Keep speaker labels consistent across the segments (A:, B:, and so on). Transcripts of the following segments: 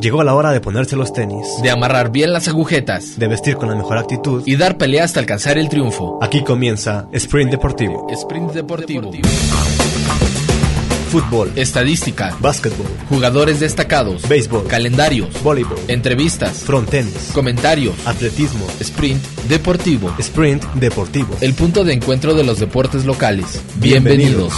A: Llegó la hora de ponerse los tenis,
B: de amarrar bien las agujetas,
A: de vestir con la mejor actitud
B: y dar pelea hasta alcanzar el triunfo.
A: Aquí comienza Sprint Deportivo.
B: Sprint Deportivo.
A: Fútbol,
B: estadística,
A: básquetbol,
B: jugadores destacados,
A: béisbol,
B: calendarios,
A: voleibol,
B: entrevistas,
A: frontenis,
B: comentarios,
A: atletismo.
B: Sprint Deportivo.
A: Sprint Deportivo.
B: El punto de encuentro de los deportes locales. Bienvenidos.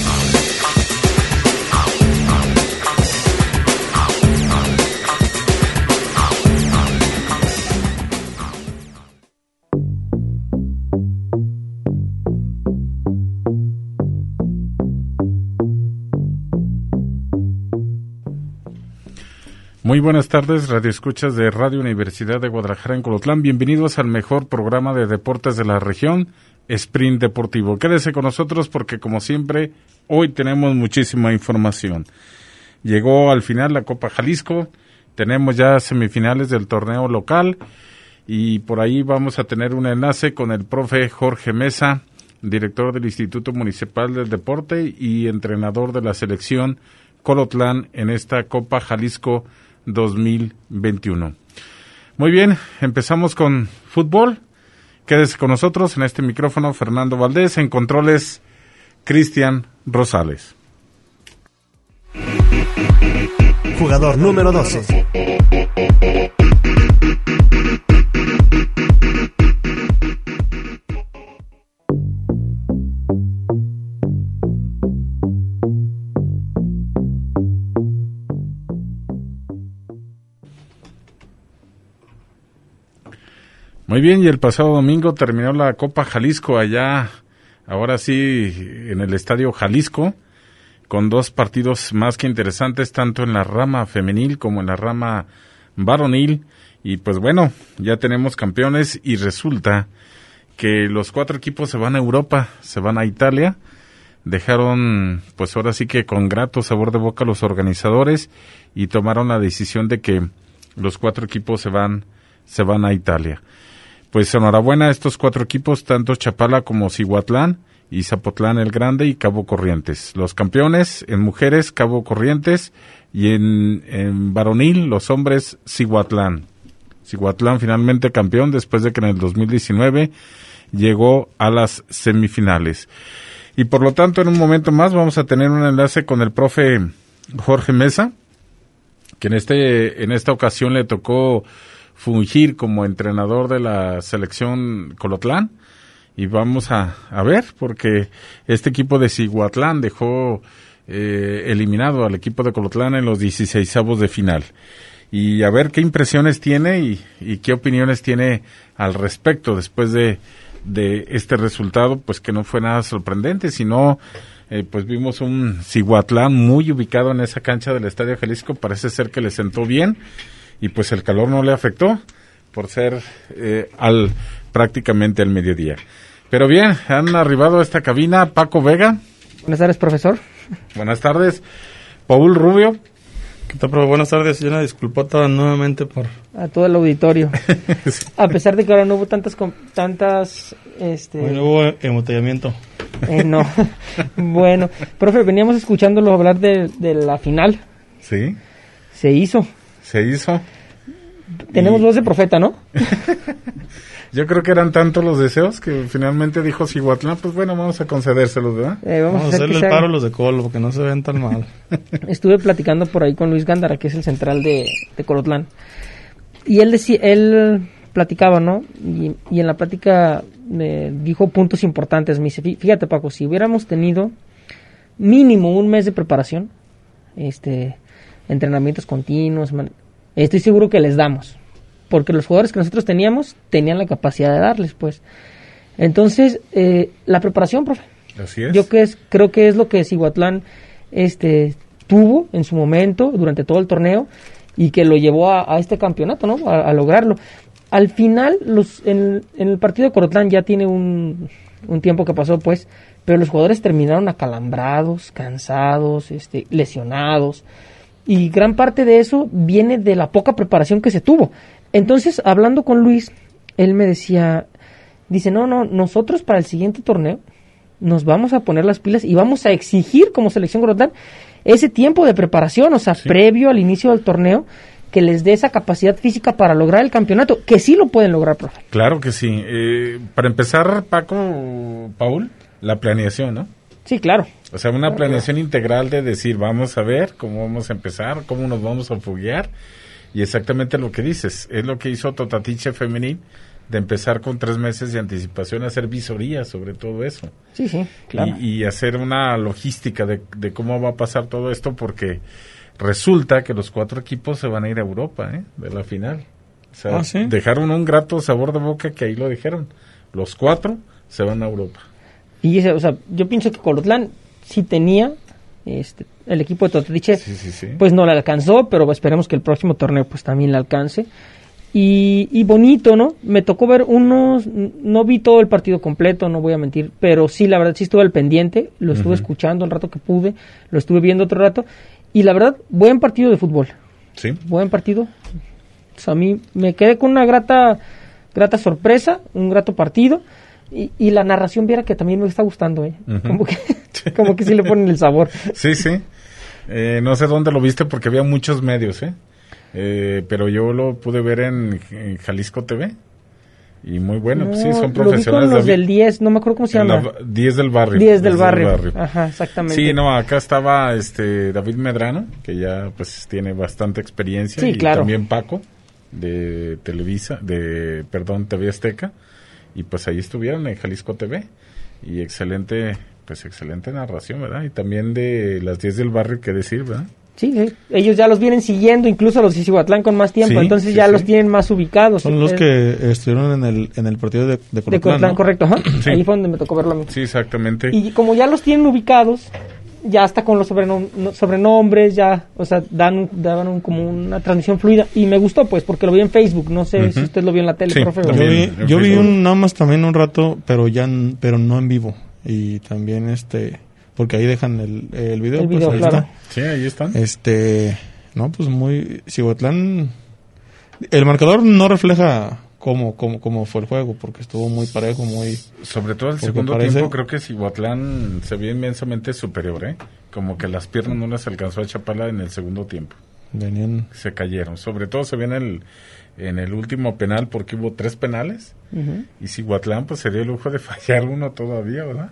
C: Muy buenas tardes, radioescuchas de Radio Universidad de Guadalajara en Colotlán. Bienvenidos al mejor programa de deportes de la región, Sprint Deportivo. Quédese con nosotros porque, como siempre, hoy tenemos muchísima información. Llegó al final la Copa Jalisco, tenemos ya semifinales del torneo local y por ahí vamos a tener un enlace con el profe Jorge Mesa, director del Instituto Municipal del Deporte y entrenador de la selección Colotlán en esta Copa Jalisco 2021. Muy bien, empezamos con fútbol. Quédese con nosotros en este micrófono Fernando Valdés, en controles Cristian Rosales.
A: Jugador número 12.
C: Muy bien, y el pasado domingo terminó la Copa Jalisco allá, ahora sí, en el Estadio Jalisco, con dos partidos más que interesantes, tanto en la rama femenil como en la rama varonil. Y pues bueno, ya tenemos campeones y resulta que los 4 equipos se van a Europa, se van a Italia. Dejaron, pues ahora sí que con grato sabor de boca los organizadores y tomaron la decisión de que los 4 equipos se van a Italia. Pues enhorabuena a estos 4 equipos, tanto Chapala como Cihuatlán y Zapotlán el Grande y Cabo Corrientes. Los campeones en mujeres, Cabo Corrientes, y en varonil, los hombres, Cihuatlán. Cihuatlán finalmente campeón después de que en el 2019 llegó a las semifinales. Y por lo tanto, en un momento más vamos a tener un enlace con el profe Jorge Mesa, que en esta ocasión le tocó fungir como entrenador de la selección Colotlán, y vamos a ver, porque este equipo de Cihuatlán dejó eliminado al equipo de Colotlán en los 16avos de final, y a ver qué impresiones tiene y qué opiniones tiene al respecto después de este resultado, pues que no fue nada sorprendente, sino pues vimos un Cihuatlán muy ubicado en esa cancha del Estadio Jalisco, parece ser que le sentó bien, y pues el calor no le afectó por ser prácticamente al mediodía. Pero bien, han arribado a esta cabina Paco Vega.
D: Buenas tardes, profesor.
C: Buenas tardes, Paul Rubio.
E: ¿Qué tal, profe? Buenas tardes. Y una disculpota nuevamente por...
D: A todo el auditorio. Sí. A pesar de que ahora no hubo tantas
E: Bueno, hubo embotellamiento.
D: No. Bueno, profe, veníamos escuchándolo hablar de la final.
C: Sí.
D: Se hizo. Tenemos voz de profeta, ¿no?
C: Yo creo que eran tantos los deseos que finalmente dijo Cihuatlán, pues bueno, vamos a concedérselos, ¿verdad?
D: Vamos a
E: hacerle el paro a los de Colo, porque no se ven tan mal.
D: Estuve platicando por ahí con Luis Gándara, que es el central de Colotlán, y él platicaba, ¿no? Y en la plática dijo puntos importantes. Me dice, fíjate, Paco, si hubiéramos tenido mínimo un mes de preparación, entrenamientos continuos, estoy seguro que les damos, porque los jugadores que nosotros tenían la capacidad de darles, pues. Entonces, la preparación, profe.
C: Así es.
D: Yo creo que es lo que Cihuatlán tuvo en su momento, durante todo el torneo, y que lo llevó a este campeonato, ¿no? A lograrlo. Al final, en el partido de Colotlán ya tiene un tiempo que pasó, pues, pero los jugadores terminaron acalambrados, cansados, lesionados, y gran parte de eso viene de la poca preparación que se tuvo. Entonces, hablando con Luis, él me dice, no, nosotros para el siguiente torneo nos vamos a poner las pilas y vamos a exigir como selección Colotlán ese tiempo de preparación, o sea, sí, previo al inicio del torneo, que les dé esa capacidad física para lograr el campeonato, que sí lo pueden lograr, profe.
C: Claro que sí. Para empezar, Paul, la planeación, ¿no?
D: Sí, claro.
C: O sea, una planeación integral de decir, vamos a ver cómo vamos a empezar, cómo nos vamos a foguear, y exactamente lo que dices, es lo que hizo Totatiche Femenil, de empezar con 3 meses de anticipación a hacer visorías sobre todo eso.
D: Sí, claro.
C: Y hacer una logística de cómo va a pasar todo esto, porque resulta que los 4 equipos se van a ir a Europa, de la final. O sea,
E: ¿sí?
C: dejaron un grato sabor de boca, que ahí lo dijeron. Los 4 se van a Europa.
D: Y yo pienso que Colotlán sí tenía el equipo de Totatiche,
C: Sí.
D: pues no le alcanzó, pero esperemos que el próximo torneo pues también le alcance. Y bonito, ¿no? Me tocó ver no vi todo el partido completo, no voy a mentir, pero sí, la verdad sí estuve al pendiente, lo estuve escuchando el rato que pude, lo estuve viendo otro rato, y la verdad, buen partido de fútbol.
C: Sí.
D: Buen partido. O sea, a mí me quedé con una grata sorpresa, un grato partido, y la narración, viera que también me está gustando, como que sí le ponen el sabor.
C: Sí. No sé dónde lo viste porque había muchos medios, pero yo lo pude ver en Jalisco TV y muy bueno.
D: No,
C: sí, son
D: lo vi
C: profesionales.
D: con los del 10, no me acuerdo cómo se llama.
C: 10 del barrio.
D: 10 del barrio. Ajá, exactamente.
C: Sí, no, acá estaba David Medrano, que ya pues tiene bastante experiencia,
D: sí,
C: y
D: claro.
C: también Paco de Televisa, TV Azteca, y pues ahí estuvieron en Jalisco TV, y excelente narración, ¿verdad? Y también de las 10 del barrio, qué decir, ¿verdad?
D: Sí, ellos ya los vienen siguiendo, incluso a los de Cihuatlán con más tiempo,
C: Sí,
D: entonces
C: sí,
D: ya
C: sí.
D: los tienen más ubicados.
E: Son los que estuvieron en el partido de Colotlán,
D: de Colotlán,
E: ¿no?
D: correcto, ajá.
C: Sí.
D: Ahí fue donde me tocó verlo a mí.
C: Sí, exactamente.
D: Y como ya los tienen ubicados, ya hasta con los sobrenombres, ya, o sea, daban como una transmisión fluida, y me gustó, pues, porque lo vi en Facebook, no sé si usted lo vio en la tele,
C: Sí,
D: profe.
C: también.
E: Yo vi nada más también un rato, pero no en vivo. Y también porque ahí dejan el video.
D: El
E: pues
D: video,
E: ahí
D: claro.
E: está.
C: Sí, ahí están.
E: No, pues muy Cihuatlán. El marcador no refleja cómo fue el juego, porque estuvo muy parejo, muy...
C: Sobre todo el
E: porque
C: segundo
E: parece-
C: tiempo, creo que Cihuatlán se vio inmensamente superior, como que las piernas no les alcanzó a Chapala en el segundo tiempo.
E: Venían...
C: Se cayeron. Sobre todo se vio en el último penal, porque hubo 3 penales, y Cihuatlán pues se dio el lujo de fallar uno todavía, ¿verdad?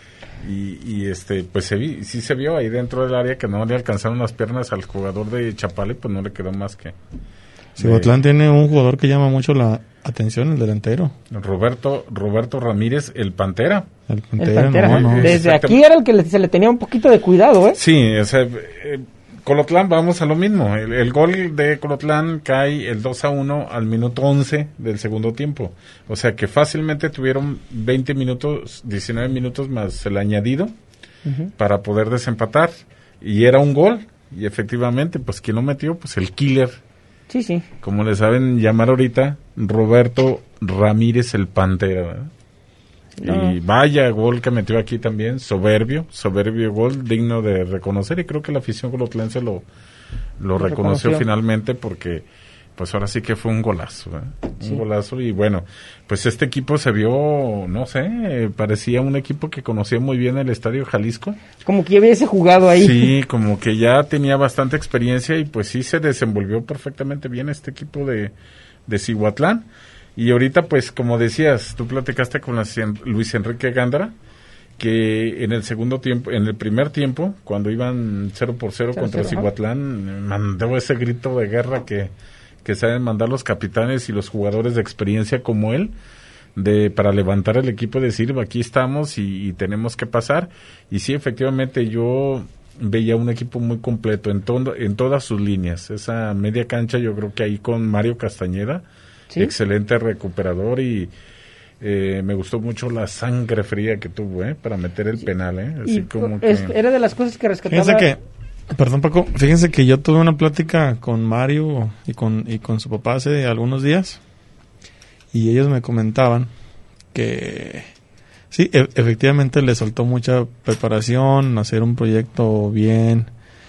C: Y pues sí se vio ahí dentro del área que no le alcanzaron las piernas al jugador de Chapala, y pues no le quedó más que
E: Cihuatlán tiene un jugador que llama mucho la atención, el delantero.
C: Roberto Ramírez, el Pantera.
E: El
D: El
E: Pantera,
D: Pantera,
E: no.
D: desde
C: Exactamente.
D: aquí era el que se le tenía un poquito de cuidado,
C: Sí, o sea, Colotlán, vamos a lo mismo. El gol de Colotlán cae el 2-1 al minuto 11 del segundo tiempo. O sea que fácilmente tuvieron 20 minutos, 19 minutos más el añadido para poder desempatar. Y era un gol. Y efectivamente, pues quien lo metió, pues el killer,
D: Sí.
C: como le saben llamar ahorita, Roberto Ramírez, el Pantera, ¿verdad?
D: No.
C: Y vaya gol que metió aquí también, soberbio gol, digno de reconocer, y creo que la afición colotlense lo reconoció finalmente, porque pues ahora sí que fue un golazo, un golazo. Y bueno, pues este equipo se vio, no sé, parecía un equipo que conocía muy bien el Estadio Jalisco.
D: Como que ya hubiese jugado ahí.
C: Sí, como que ya tenía bastante experiencia, y pues sí se desenvolvió perfectamente bien este equipo de Cihuatlán. Y ahorita, pues, como decías, tú platicaste con Luis Enrique Gándara, que en el primer tiempo, cuando iban 0-0 contra
D: 0-0,
C: Cihuatlán, mandó ese grito de guerra que saben mandar los capitanes y los jugadores de experiencia como él, para levantar el equipo y decir, aquí estamos y tenemos que pasar. Y sí, efectivamente, yo veía un equipo muy completo en todas sus líneas. Esa media cancha, yo creo que ahí con Mario Castañeda, excelente recuperador, y me gustó mucho la sangre fría que tuvo para meter el penal. Así
D: Y
C: como que...
D: era de las cosas que rescataba.
E: Perdón, Paco, fíjense que yo tuve una plática con Mario y con su papá hace algunos días, y ellos me comentaban que sí, efectivamente le soltó mucha preparación, hacer un proyecto bien,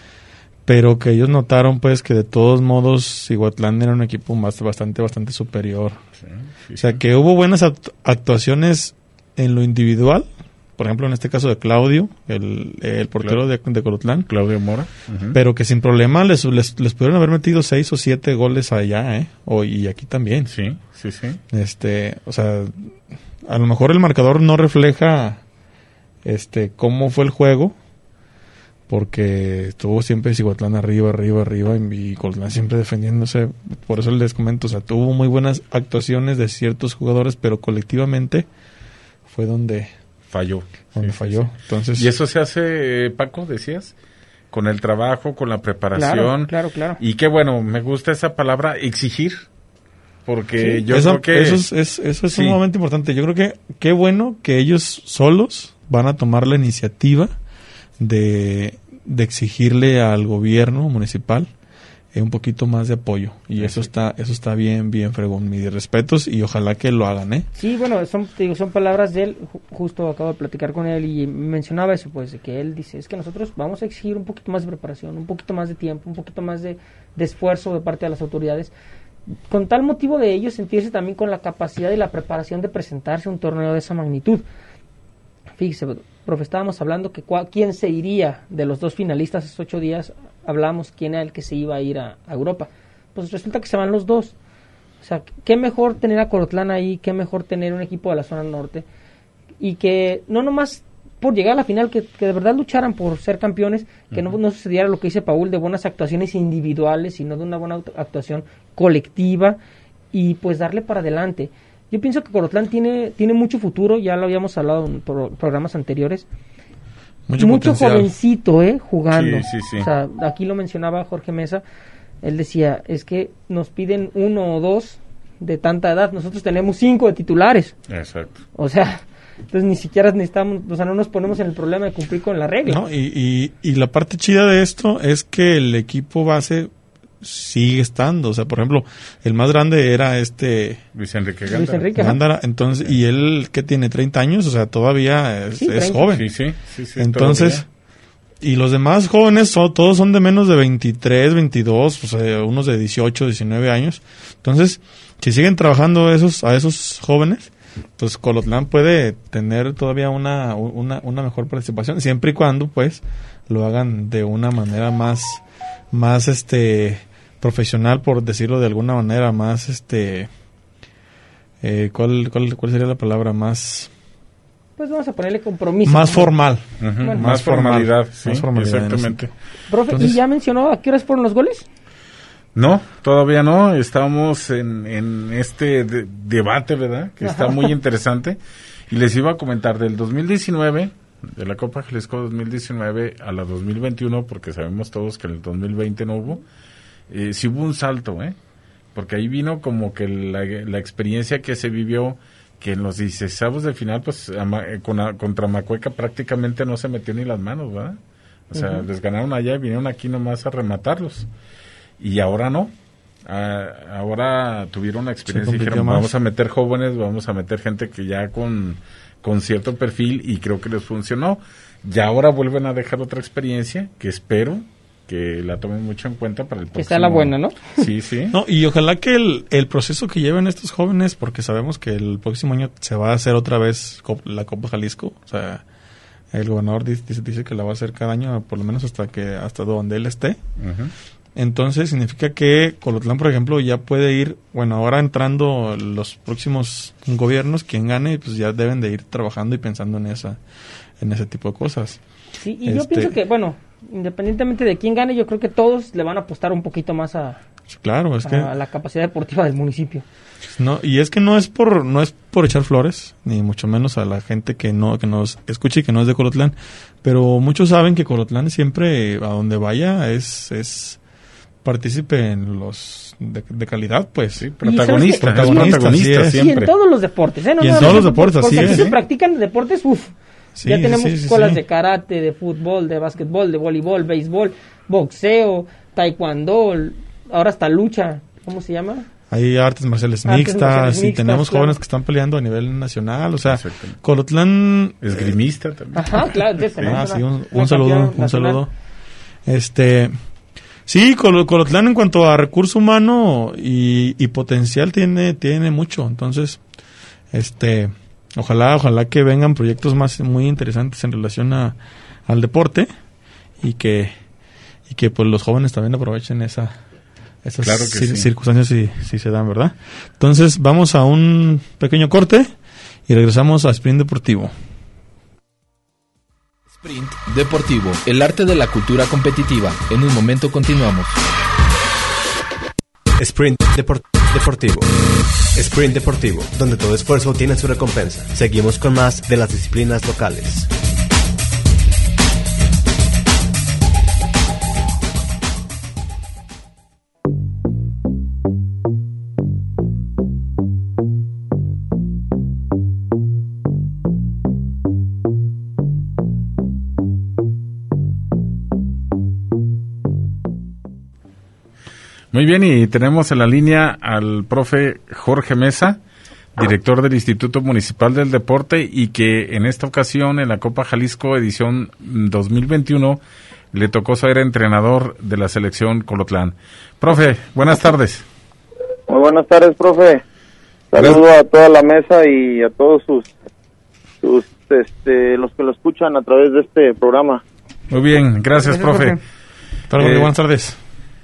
E: pero que ellos notaron pues que de todos modos Cihuatlán era un equipo bastante superior.
C: Sí,
E: O sea, que hubo buenas actuaciones en lo individual. por ejemplo, en este caso de Claudio, el portero de Colotlán.
C: Claudio Mora.
E: Pero que sin problema les pudieron haber metido 6 o 7 goles allá, y aquí también.
C: Sí.
E: O sea, a lo mejor el marcador no refleja cómo fue el juego, porque estuvo siempre Cihuatlán arriba, y Colotlán siempre defendiéndose. Por eso les comento, o sea, tuvo muy buenas actuaciones de ciertos jugadores, pero colectivamente fue donde
C: falló.
E: Falló. Entonces,
C: ¿y eso se hace, Paco, decías? Con el trabajo, con la preparación.
D: Claro.
C: Y qué bueno, me gusta esa palabra, exigir, porque yo creo que...
E: Eso es un momento importante. Yo creo que qué bueno que ellos solos van a tomar la iniciativa de exigirle al gobierno municipal un poquito más de apoyo, y eso está bien fregón. Mis respetos, y ojalá que lo hagan.
D: Sí, bueno, son palabras de él. Justo acabo de platicar con él y mencionaba eso, pues, de que él dice, es que nosotros vamos a exigir un poquito más de preparación, un poquito más de tiempo, un poquito más de esfuerzo de parte de las autoridades, con tal motivo de ellos sentirse también con la capacidad y la preparación de presentarse a un torneo de esa magnitud. Fíjese, profe, estábamos hablando que quién se iría de los 2 finalistas hace 8 días. Hablamos quién era el que se iba a ir a Europa. Pues resulta que se van los 2. O sea, qué mejor tener a Colotlán ahí, qué mejor tener un equipo de la zona norte, y que no nomás por llegar a la final, que de verdad lucharan por ser campeones, que no sucediera lo que dice Paul, de buenas actuaciones individuales, sino de una buena actuación colectiva, y pues darle para adelante. Yo pienso que Colotlán tiene mucho futuro, ya lo habíamos hablado en programas anteriores. Mucho jovencito, jugando.
C: Sí.
D: O sea, aquí lo mencionaba Jorge Mesa, él decía, es que nos piden 1 o 2 de tanta edad, nosotros tenemos 5 de titulares.
C: Exacto.
D: O sea, entonces ni siquiera necesitamos, o sea, no nos ponemos en el problema de cumplir con la regla.
E: No, y la parte chida de esto es que el equipo base sigue estando. O sea, por ejemplo, el más grande era
C: Luis Enrique
E: Gándara. Entonces, y él, que tiene 30 años, o sea, todavía es joven.
C: Sí,
E: entonces, todavía. Y los demás jóvenes todos son de menos de 23, 22, o sea, unos de 18, 19 años. Entonces, si siguen trabajando a esos jóvenes, pues Colotlán puede tener todavía una mejor participación, siempre y cuando, pues, lo hagan de una manera más profesional, por decirlo de alguna manera, más ¿cuál sería la palabra? Más,
D: pues vamos a ponerle compromiso,
E: más formal.
C: Bueno, más formalidad, sí,
E: más formalidad,
C: exactamente.
D: Profe, entonces, ¿y ya mencionó a qué horas fueron los goles?
C: No, todavía no. Estamos en este debate, ¿verdad? Que está muy interesante. Y les iba a comentar del 2019, de la Copa Jalisco 2019 a la 2021, porque sabemos todos que en el 2020 no hubo. Sí hubo un salto, porque ahí vino como que la experiencia que se vivió, que en los 16avos de final, pues contra Macueca prácticamente no se metió ni las manos, ¿verdad? O sea, les ganaron allá y vinieron aquí nomás a rematarlos. Y ahora no. Ahora tuvieron una experiencia y dijeron, vamos a meter jóvenes, vamos a meter gente que ya con cierto perfil, y creo que les funcionó. Y ahora vuelven a dejar otra experiencia que espero que la tomen mucho en cuenta para el próximo.
D: Que sea la buena, ¿no?
C: Sí.
E: No, y ojalá que el proceso que lleven estos jóvenes, porque sabemos que el próximo año se va a hacer otra vez la Copa Jalisco. O sea, el gobernador dice que la va a hacer cada año, por lo menos hasta donde él esté. Entonces significa que Colotlán, por ejemplo, ya puede ir, bueno, ahora entrando los próximos gobiernos, quien gane, pues ya deben de ir trabajando y pensando en ese tipo de cosas.
D: Sí, y yo pienso que, bueno, independientemente de quién gane, yo creo que todos le van a apostar un poquito más a la capacidad deportiva del municipio.
E: No, y es que no es por echar flores, ni mucho menos a la gente que nos escuche y que no es de Colotlán, pero muchos saben que Colotlán siempre, a donde vaya, es partícipe en los de calidad, pues. Sí,
C: protagonista
E: siempre.
D: Sí, en todos los deportes, ¿no?
E: Y en todos los deportes, así
D: es.
E: Porque
D: se practican deportes,
E: sí,
D: ya tenemos escuelas de karate, de fútbol, de básquetbol, de voleibol, béisbol, boxeo, taekwondo, ahora hasta lucha, ¿cómo se llama?
E: Hay artes marciales mixtas, y tenemos jóvenes que están peleando a nivel nacional, o sea, Colotlán...
C: Esgrimista también.
D: Ajá, claro.
E: Un saludo. Sí, Colotlán en cuanto a recurso humano y potencial tiene mucho, entonces, Ojalá que vengan proyectos muy interesantes en relación al deporte y que pues los jóvenes también aprovechen esas
C: Claro que sí.
E: circunstancias si se dan, ¿verdad? Entonces vamos a un pequeño corte y regresamos a Sprint Deportivo.
B: Sprint Deportivo, el arte de la cultura competitiva. En un momento continuamos.
A: Sprint Deportivo. Sprint Deportivo, donde todo esfuerzo tiene su recompensa. Seguimos con más de las disciplinas locales.
C: Muy bien, y tenemos en la línea al profe Jorge Mesa, director del Instituto Municipal del Deporte, y que en esta ocasión, en la Copa Jalisco edición 2021, le tocó ser entrenador de la selección Colotlán. Profe, buenas tardes.
F: Muy buenas tardes, profe. Saludo a toda la mesa y a todos los que lo escuchan a través de este programa.
C: Muy bien, gracias, profe.
E: Buenas tardes.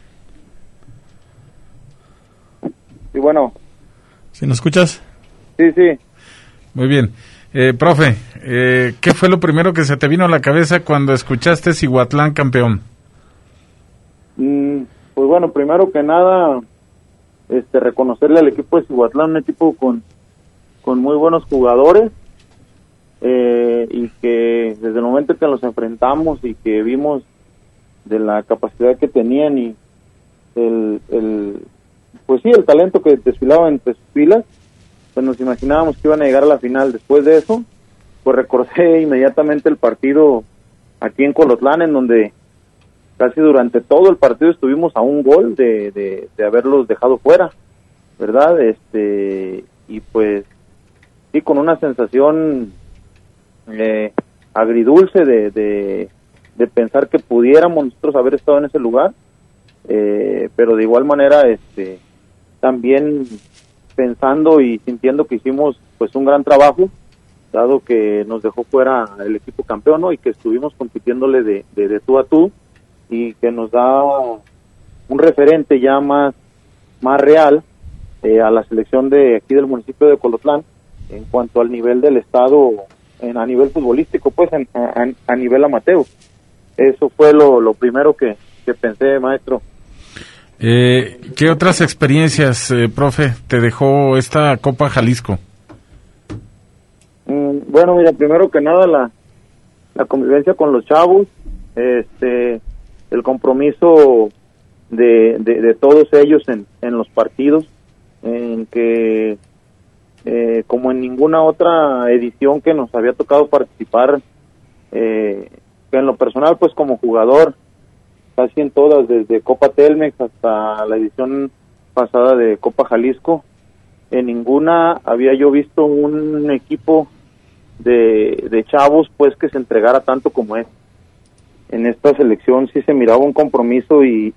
F: Y bueno.
E: ¿Sí nos escuchas?
F: Sí.
C: Muy bien. Profe, ¿qué fue lo primero que se te vino a la cabeza cuando escuchaste Cihuatlán campeón?
F: Pues bueno, primero que nada, reconocerle al equipo de Cihuatlán, un equipo con muy buenos jugadores, y que desde el momento que los enfrentamos y que vimos de la capacidad que tenían y el talento que desfilaba entre sus filas, pues nos imaginábamos que iban a llegar a la final. Después de eso, pues recordé inmediatamente el partido aquí en Colotlán, en donde casi durante todo el partido estuvimos a un gol de haberlos dejado fuera, ¿verdad? Y pues sí, con una sensación agridulce de pensar que pudiéramos nosotros haber estado en ese lugar, pero de igual manera también pensando y sintiendo que hicimos pues un gran trabajo, dado que nos dejó fuera el equipo campeón, ¿no? Y que estuvimos compitiéndole de tú a tú, y que nos da un referente ya más real a la selección de aquí del municipio de Colotlán en cuanto al nivel del estado, a nivel futbolístico, pues a nivel amateur. Eso fue lo primero que pensé, maestro.
C: ¿Qué otras experiencias, profe, te dejó esta Copa Jalisco?
F: Bueno, mira, primero que nada la convivencia con los chavos, el compromiso de todos ellos en los partidos, en que como en ninguna otra edición que nos había tocado participar, que en lo personal pues como jugador, casi en todas, desde Copa Telmex hasta la edición pasada de Copa Jalisco, en ninguna había yo visto un equipo de chavos pues que se entregara tanto como es. En esta selección sí se miraba un compromiso y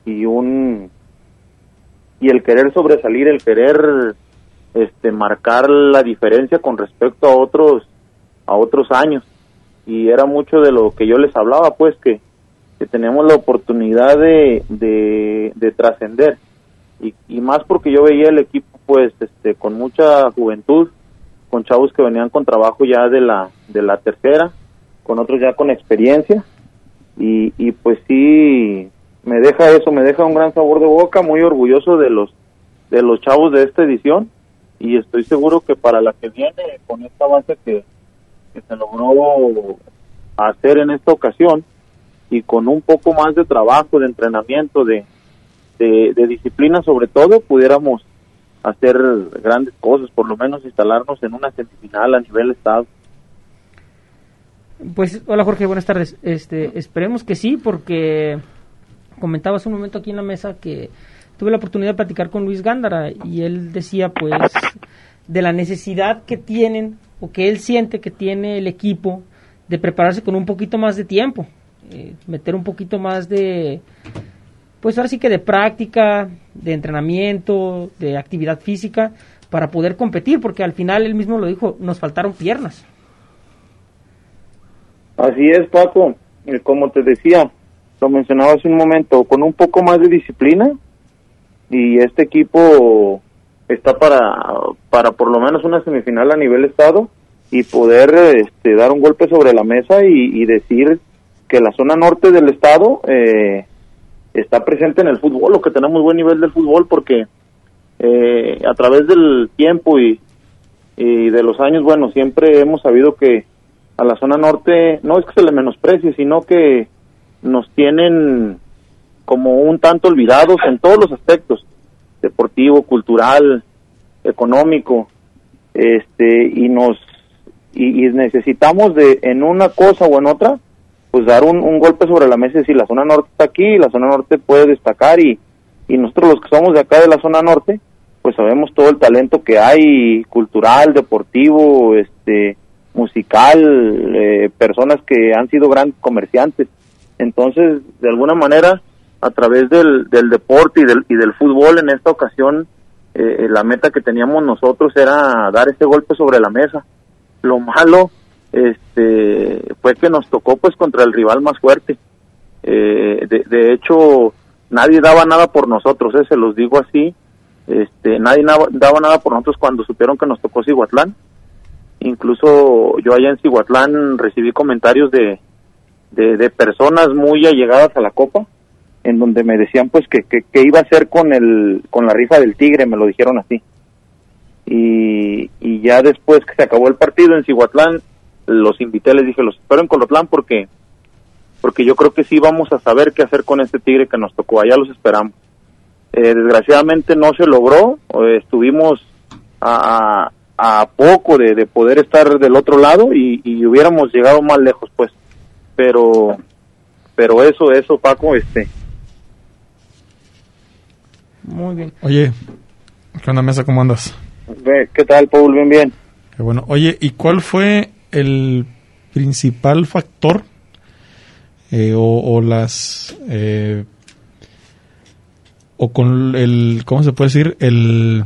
F: el querer sobresalir, el querer marcar la diferencia con respecto a otros años, y era mucho de lo que yo les hablaba, pues que tenemos la oportunidad de trascender, y más porque yo veía el equipo pues con mucha juventud, con chavos que venían con trabajo ya de la tercera, con otros ya con experiencia, y pues sí me deja un gran sabor de boca, muy orgulloso de los chavos de esta edición, y estoy seguro que para la que viene, con esta base que se logró hacer en esta ocasión, y con un poco más de trabajo, de entrenamiento, de disciplina sobre todo, pudiéramos hacer grandes cosas, por lo menos instalarnos en una semifinal a nivel estado.
D: Pues hola Jorge, buenas tardes. Esperemos que sí, porque comentabas un momento aquí en la mesa que tuve la oportunidad de platicar con Luis Gándara, y él decía pues de la necesidad que tienen, o que él siente que tiene el equipo, de prepararse con un poquito más de tiempo, meter un poquito más de, pues ahora sí que de práctica, de entrenamiento, de actividad física, poder competir, porque al final él mismo lo dijo, nos faltaron piernas.
F: Así es, Paco, como te decía, lo mencionaba hace un momento, con un poco más de disciplina, y este equipo está para por lo menos una semifinal a nivel estado, y poder dar un golpe sobre la mesa y decir que la zona norte del estado está presente en el fútbol, o que tenemos buen nivel del fútbol, porque a través del tiempo y de los años, bueno, siempre hemos sabido que a la zona norte no es que se le menosprecie, sino que nos tienen como un tanto olvidados en todos los aspectos, deportivo, cultural, económico, y necesitamos en una cosa o en otra, pues dar un golpe sobre la mesa y decir, la zona norte está aquí, la zona norte puede destacar, y nosotros los que somos de acá de la zona norte, pues sabemos todo el talento que hay, cultural, deportivo, musical, personas que han sido grandes comerciantes. Entonces, de alguna manera, a través del deporte y del fútbol, en esta ocasión, la meta que teníamos nosotros era dar este golpe sobre la mesa. Lo malo fue que nos tocó pues contra el rival más fuerte. De hecho, nadie daba nada por nosotros, se los digo así. Nadie daba nada por nosotros cuando supieron que nos tocó Cihuatlán. Incluso yo allá en Cihuatlán recibí comentarios de personas muy allegadas a la Copa, en donde me decían pues que iba a hacer con la rifa del Tigre, me lo dijeron así. Y ya después que se acabó el partido en Cihuatlán, los invité, les dije, los espero en Colotlán porque yo creo que sí vamos a saber qué hacer con este Tigre que nos tocó, allá los esperamos. Desgraciadamente no se logró, estuvimos a poco de poder estar del otro lado y hubiéramos llegado más lejos pues, pero eso Paco,
D: Muy bien.
E: Oye, ¿qué onda, Mesa? ¿Cómo andas?
F: ¿Qué tal, Paul? Bien.
E: Qué bueno. Oye, ¿y cuál fue el principal factor o con el, ¿cómo se puede decir? El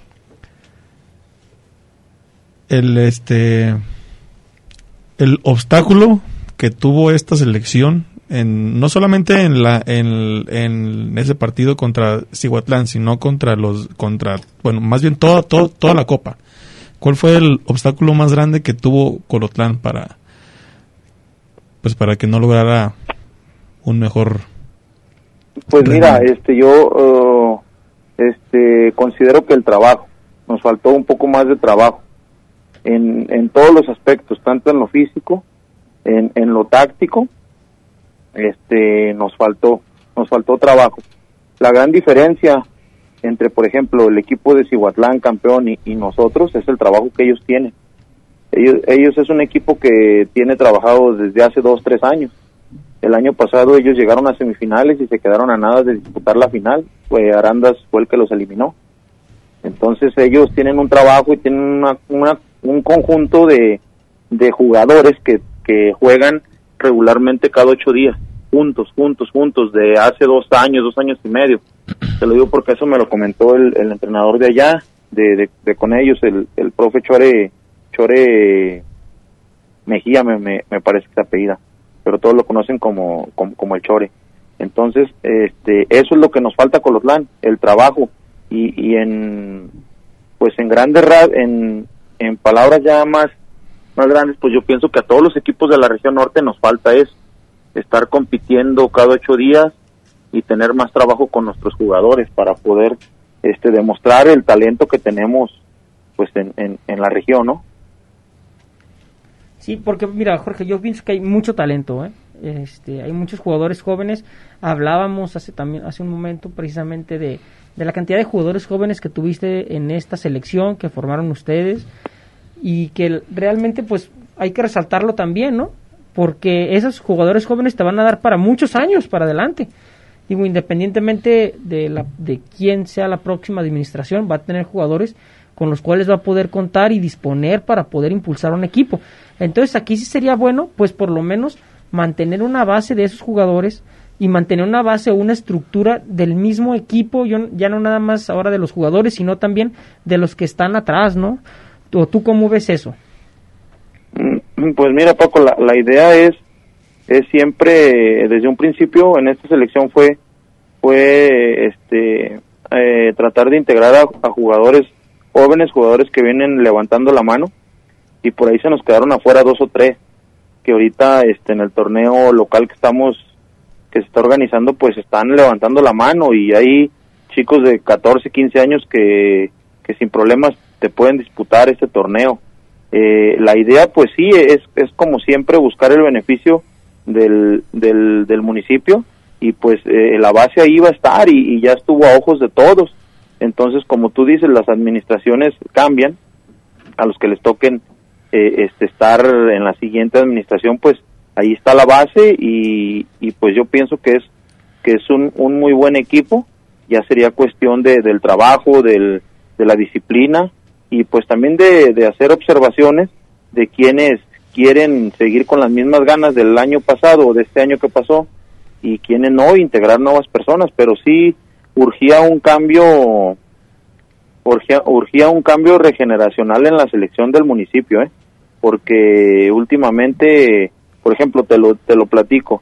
E: obstáculo que tuvo esta selección no solamente en ese partido contra Cihuatlán, sino bueno, más bien toda la Copa. ¿Cuál fue el obstáculo más grande que tuvo Colotlán para que no lograra un mejor?
F: Pues mira, yo considero que el trabajo, nos faltó un poco más de trabajo en todos los aspectos, tanto en lo físico, en lo táctico, nos faltó trabajo. La gran diferencia entre, por ejemplo, el equipo de Cihuatlán campeón y nosotros es el trabajo que ellos tienen. Ellos es un equipo que tiene trabajado desde hace 2-3 años. El año pasado ellos llegaron a semifinales y se quedaron a nada de disputar la final. Arandas fue el que los eliminó. Entonces ellos tienen un trabajo y tienen un conjunto de jugadores que juegan regularmente cada 8 días, juntos, de hace 2 años y medio. Te lo digo porque eso me lo comentó el entrenador de allá, de con ellos, el profe Chore Mejía, me parece que se apellida, pero todos lo conocen como el Chore. Entonces, eso es lo que nos falta a Colotlán, el trabajo, y en grandes en palabras ya más grandes, pues yo pienso que a todos los equipos de la región norte nos falta eso, estar compitiendo cada 8 días y tener más trabajo con nuestros jugadores para poder demostrar el talento que tenemos pues en la región, ¿no?
D: Sí, porque mira, Jorge, yo pienso que hay mucho talento, hay muchos jugadores jóvenes. Hablábamos hace un momento precisamente de la cantidad de jugadores jóvenes que tuviste en esta selección que formaron ustedes, y que realmente pues hay que resaltarlo también, ¿no? Porque esos jugadores jóvenes te van a dar para muchos años para adelante. Digo, independientemente de quién sea la próxima administración, va a tener jugadores con los cuales va a poder contar y disponer para poder impulsar un equipo. Entonces aquí sí sería bueno, pues por lo menos mantener una base de esos jugadores y mantener una base o una estructura del mismo equipo, ya no nada más ahora de los jugadores, sino también de los que están atrás, ¿no? ¿Tú cómo ves eso?
F: Pues mira, Paco, la idea es siempre, desde un principio en esta selección fue tratar de integrar a jugadores jóvenes, jugadores que vienen levantando la mano, y por ahí se nos quedaron afuera 2 o 3 que ahorita en el torneo local que se está organizando, pues están levantando la mano, y hay chicos de 14, 15 años que sin problemas te pueden disputar este torneo. La idea, pues sí, es como siempre buscar el beneficio del municipio, y pues la base ahí va a estar, y ya estuvo a ojos de todos. Entonces, como tú dices, las administraciones cambian, a los que les toquen estar en la siguiente administración, pues ahí está la base, y pues yo pienso que es un muy buen equipo. Ya sería cuestión del trabajo, de la disciplina, y pues también de hacer observaciones de quienes quieren seguir con las mismas ganas del año pasado o de este año que pasó, y quienes no, integrar nuevas personas. Pero sí urgía un cambio regeneracional en la selección del municipio, porque últimamente, por ejemplo, te los platico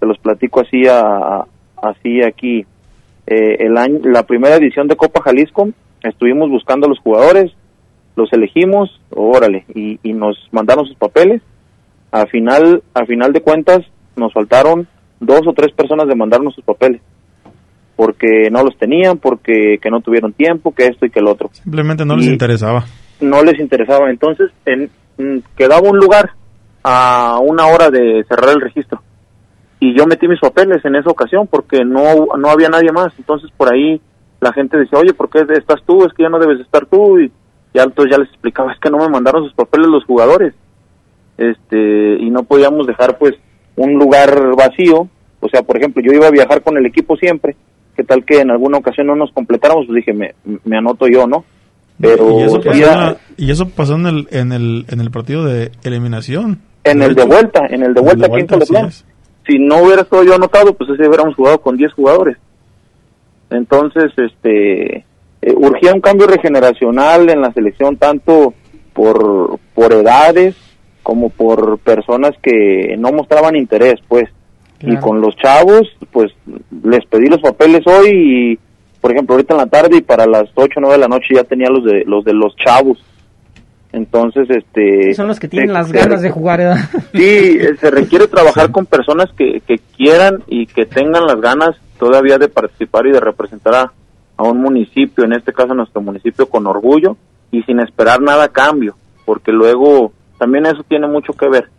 F: así aquí. La primera edición de Copa Jalisco, estuvimos buscando a los jugadores, los elegimos, órale, y nos mandaron sus papeles. A final de cuentas nos faltaron 2 o 3 personas de mandarnos sus papeles, porque no los tenían, porque que no tuvieron tiempo, que esto y que el otro.
E: Simplemente no les interesaba.
F: No les interesaba. Entonces quedaba un lugar a 1 hora de cerrar el registro, y yo metí mis papeles en esa ocasión porque no había nadie más. Entonces por ahí la gente decía, oye, ¿por qué estás tú? Es que ya no debes estar tú. Y entonces ya les explicaba, es que no me mandaron sus papeles los jugadores, y no podíamos dejar pues un lugar vacío. O sea, por ejemplo, yo iba a viajar con el equipo siempre, qué tal que en alguna ocasión no nos completáramos, pues dije, me anoto yo, ¿no? Pero
E: y eso pasó en el partido de eliminación.
F: En el de vuelta aquí en Colotlán. Si no hubiera estado yo anotado, pues ese hubiéramos jugado con 10 jugadores. Entonces, urgía un cambio regeneracional en la selección, tanto por edades como por personas que no mostraban interés, pues. Claro. Y con los chavos, pues les pedí los papeles hoy, y por ejemplo ahorita en la tarde, y para las 8 o 9 de la noche ya tenía los de los chavos. Entonces,
D: son los que tienen las ganas de jugar, ¿verdad?
F: Sí, se requiere trabajar con personas que quieran y que tengan las ganas todavía de participar y de representar a un municipio, en este caso nuestro municipio, con orgullo y sin esperar nada a cambio, porque luego también eso tiene mucho que ver.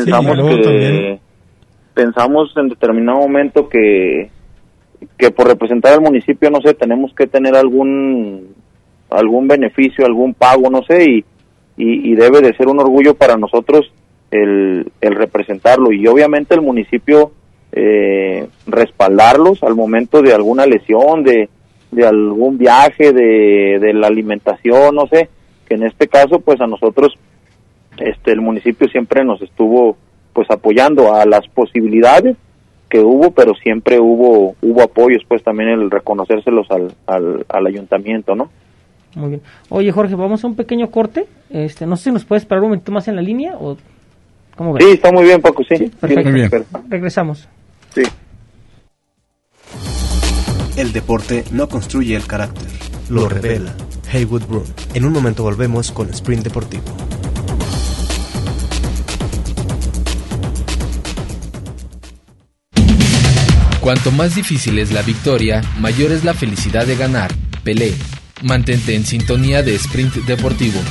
F: Pensamos en determinado momento que por representar al municipio, no sé, tenemos que tener algún beneficio, algún pago, no sé, y debe de ser un orgullo para nosotros el representarlo, y obviamente el municipio respaldarlos al momento de alguna lesión, de algún viaje, de la alimentación, no sé, que en este caso pues a nosotros el municipio siempre nos estuvo pues apoyando a las posibilidades que hubo, pero siempre hubo apoyos, pues también el reconocérselos al ayuntamiento, ¿no?
D: Muy bien. Oye, Jorge, vamos a un pequeño corte. No sé si nos puedes parar un momento más en la línea, o ¿cómo ves?
F: Sí, está muy bien, Paco, sí.
D: Perfecto.
C: Muy bien.
D: Regresamos.
F: Sí.
A: El deporte no construye el carácter, lo revela. Haywood Broom. En un momento volvemos con Sprint Deportivo.
B: Cuanto más difícil es la victoria, mayor es la felicidad de ganar. Pelé. Mantente en sintonía de Sprint Deportivo.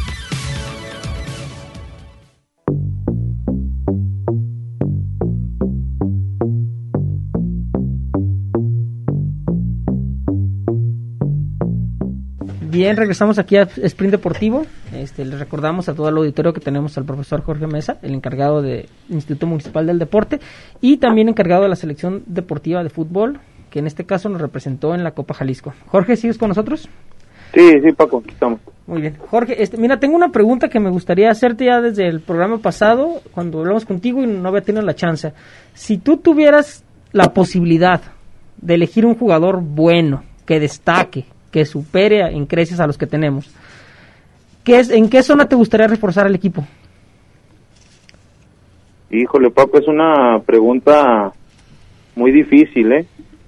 D: Bien, regresamos aquí a Sprint Deportivo. Les recordamos a todo el auditorio que tenemos al profesor Jorge Mesa, el encargado del Instituto Municipal del Deporte y también encargado de la selección deportiva de fútbol, que en este caso nos representó en la Copa Jalisco. Jorge, ¿sigues con nosotros?
F: Sí, Paco, aquí estamos.
D: Muy bien. Jorge, mira, tengo una pregunta que me gustaría hacerte ya desde el programa pasado, cuando hablamos contigo y no había tenido la chance. Si tú tuvieras la posibilidad de elegir un jugador bueno, que destaque, que supere en creces a los que tenemos, ¿en qué zona te gustaría reforzar el equipo?
F: Híjole, Paco, es una pregunta muy difícil,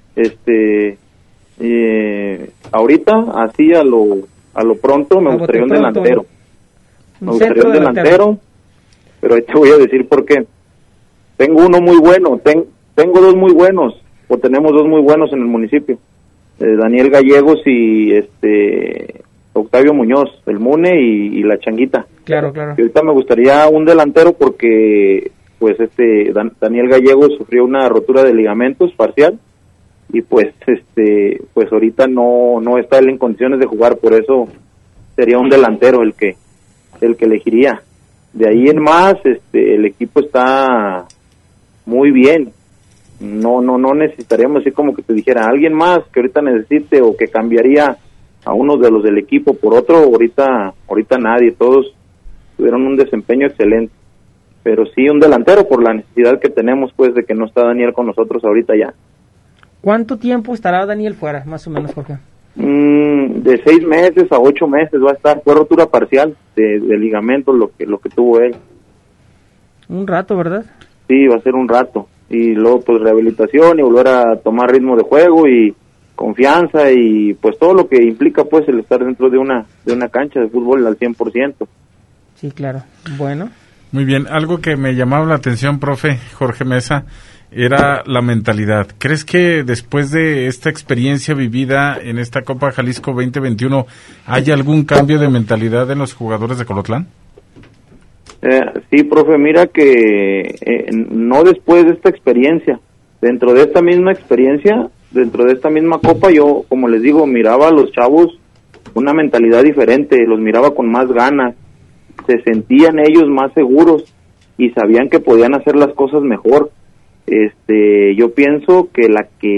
F: ahorita, así a lo pronto, me gustaría un delantero. Me gustaría un delantero, pero ahí te voy a decir por qué. Tengo uno muy bueno, tengo dos muy buenos, o tenemos dos muy buenos en el municipio. Daniel Gallegos y Octavio Muñoz, el Mune y la Changuita.
D: Claro.
F: Y ahorita me gustaría un delantero porque pues Daniel Gallegos sufrió una rotura de ligamentos parcial y pues ahorita no está él en condiciones de jugar, por eso sería un delantero el que elegiría. De ahí en más el equipo está muy bien. No necesitaríamos así como que te dijera alguien más que ahorita necesite o que cambiaría a uno de los del equipo por otro. Ahorita nadie, todos tuvieron un desempeño excelente, pero sí un delantero por la necesidad que tenemos pues de que no está Daniel con nosotros ahorita ya. ¿
D: ¿Cuánto tiempo estará Daniel fuera, más o menos, Jorge?
F: De 6 meses a 8 meses va a estar. Fue rotura parcial de ligamentos lo que tuvo él.
D: Un rato, ¿verdad?
F: Sí, va a ser un rato. Y luego pues rehabilitación y volver a tomar ritmo de juego y confianza y pues todo lo que implica pues el estar dentro de una cancha de fútbol al 100%.
D: Sí, claro. Bueno.
C: Muy bien. Algo que me llamaba la atención, profe Jorge Mesa, era la mentalidad. ¿Crees que después de esta experiencia vivida en esta Copa Jalisco 2021 hay algún cambio de mentalidad en los jugadores de Colotlán?
F: Sí, profe, mira que no después de esta experiencia, dentro de esta misma experiencia, dentro de esta misma Copa, yo, como les digo, miraba a los chavos una mentalidad diferente, los miraba con más ganas, se sentían ellos más seguros y sabían que podían hacer las cosas mejor. Yo pienso que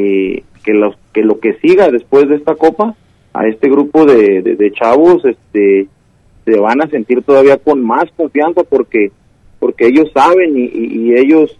F: lo que siga después de esta Copa, a este grupo de chavos, se van a sentir todavía con más confianza porque ellos saben y ellos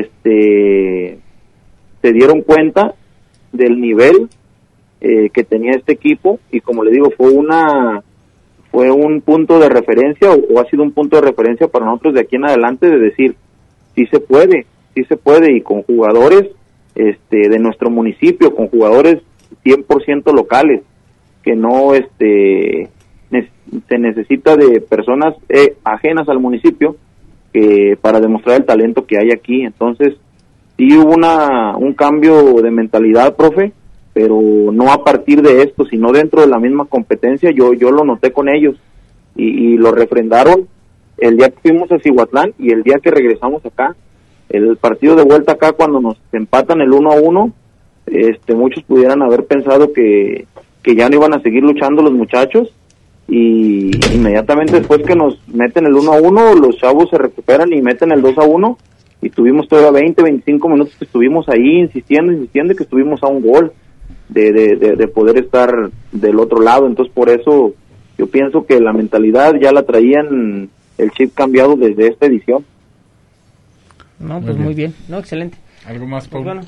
F: se dieron cuenta del nivel que tenía este equipo y como le digo fue un punto de referencia o ha sido un punto de referencia para nosotros de aquí en adelante de decir sí se puede y con jugadores de nuestro municipio, con jugadores 100% locales, que no se necesita de personas ajenas al municipio para demostrar el talento que hay aquí. Entonces sí hubo un cambio de mentalidad, profe, pero no a partir de esto, sino dentro de la misma competencia. Yo lo noté con ellos y lo refrendaron el día que fuimos a Cihuatlán y el día que regresamos acá. El partido de vuelta acá, cuando nos empatan el 1-1, muchos pudieran haber pensado que ya no iban a seguir luchando los muchachos, y inmediatamente después que nos meten el 1-1, los chavos se recuperan y meten el 2-1, y tuvimos todavía 25 minutos que estuvimos ahí insistiendo, que estuvimos a un gol de poder estar del otro lado. Entonces por eso yo pienso que la mentalidad ya la traían el chip cambiado desde esta edición.
D: No, pues muy bien. No, excelente.
C: ¿Algo más, Paul?
D: Pues bueno.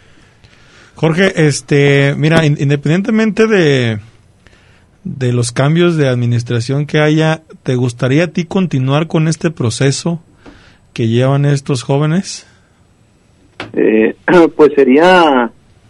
E: Jorge, mira, independientemente de los cambios de administración que haya, ¿te gustaría a ti continuar con este proceso que llevan estos jóvenes?
F: Pues sería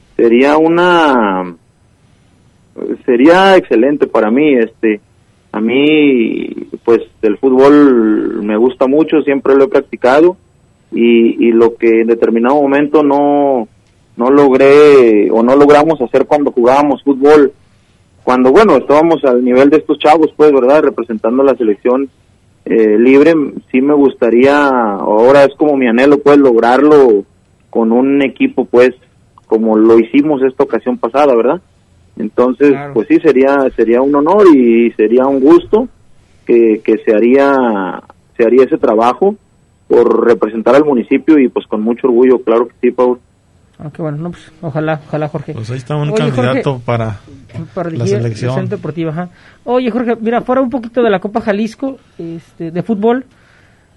F: excelente para mí. A mí pues el fútbol me gusta mucho, siempre lo he practicado y lo que en determinado momento no logré o no logramos hacer cuando jugábamos fútbol, cuando estábamos al nivel de estos chavos, pues, ¿verdad?, representando la selección libre. Sí me gustaría, ahora es como mi anhelo, pues, lograrlo con un equipo, pues, como lo hicimos esta ocasión pasada, ¿verdad? Entonces, claro, pues sí, sería un honor y sería un gusto que se haría ese trabajo por representar al municipio y pues con mucho orgullo, claro que sí, Paul.
D: Qué bueno, no, pues, ojalá, Jorge.
E: Pues ahí está un candidato
D: Jorge, para
E: la selección
D: deportiva. Ajá. Oye, Jorge, mira, fuera un poquito de la Copa Jalisco, de fútbol,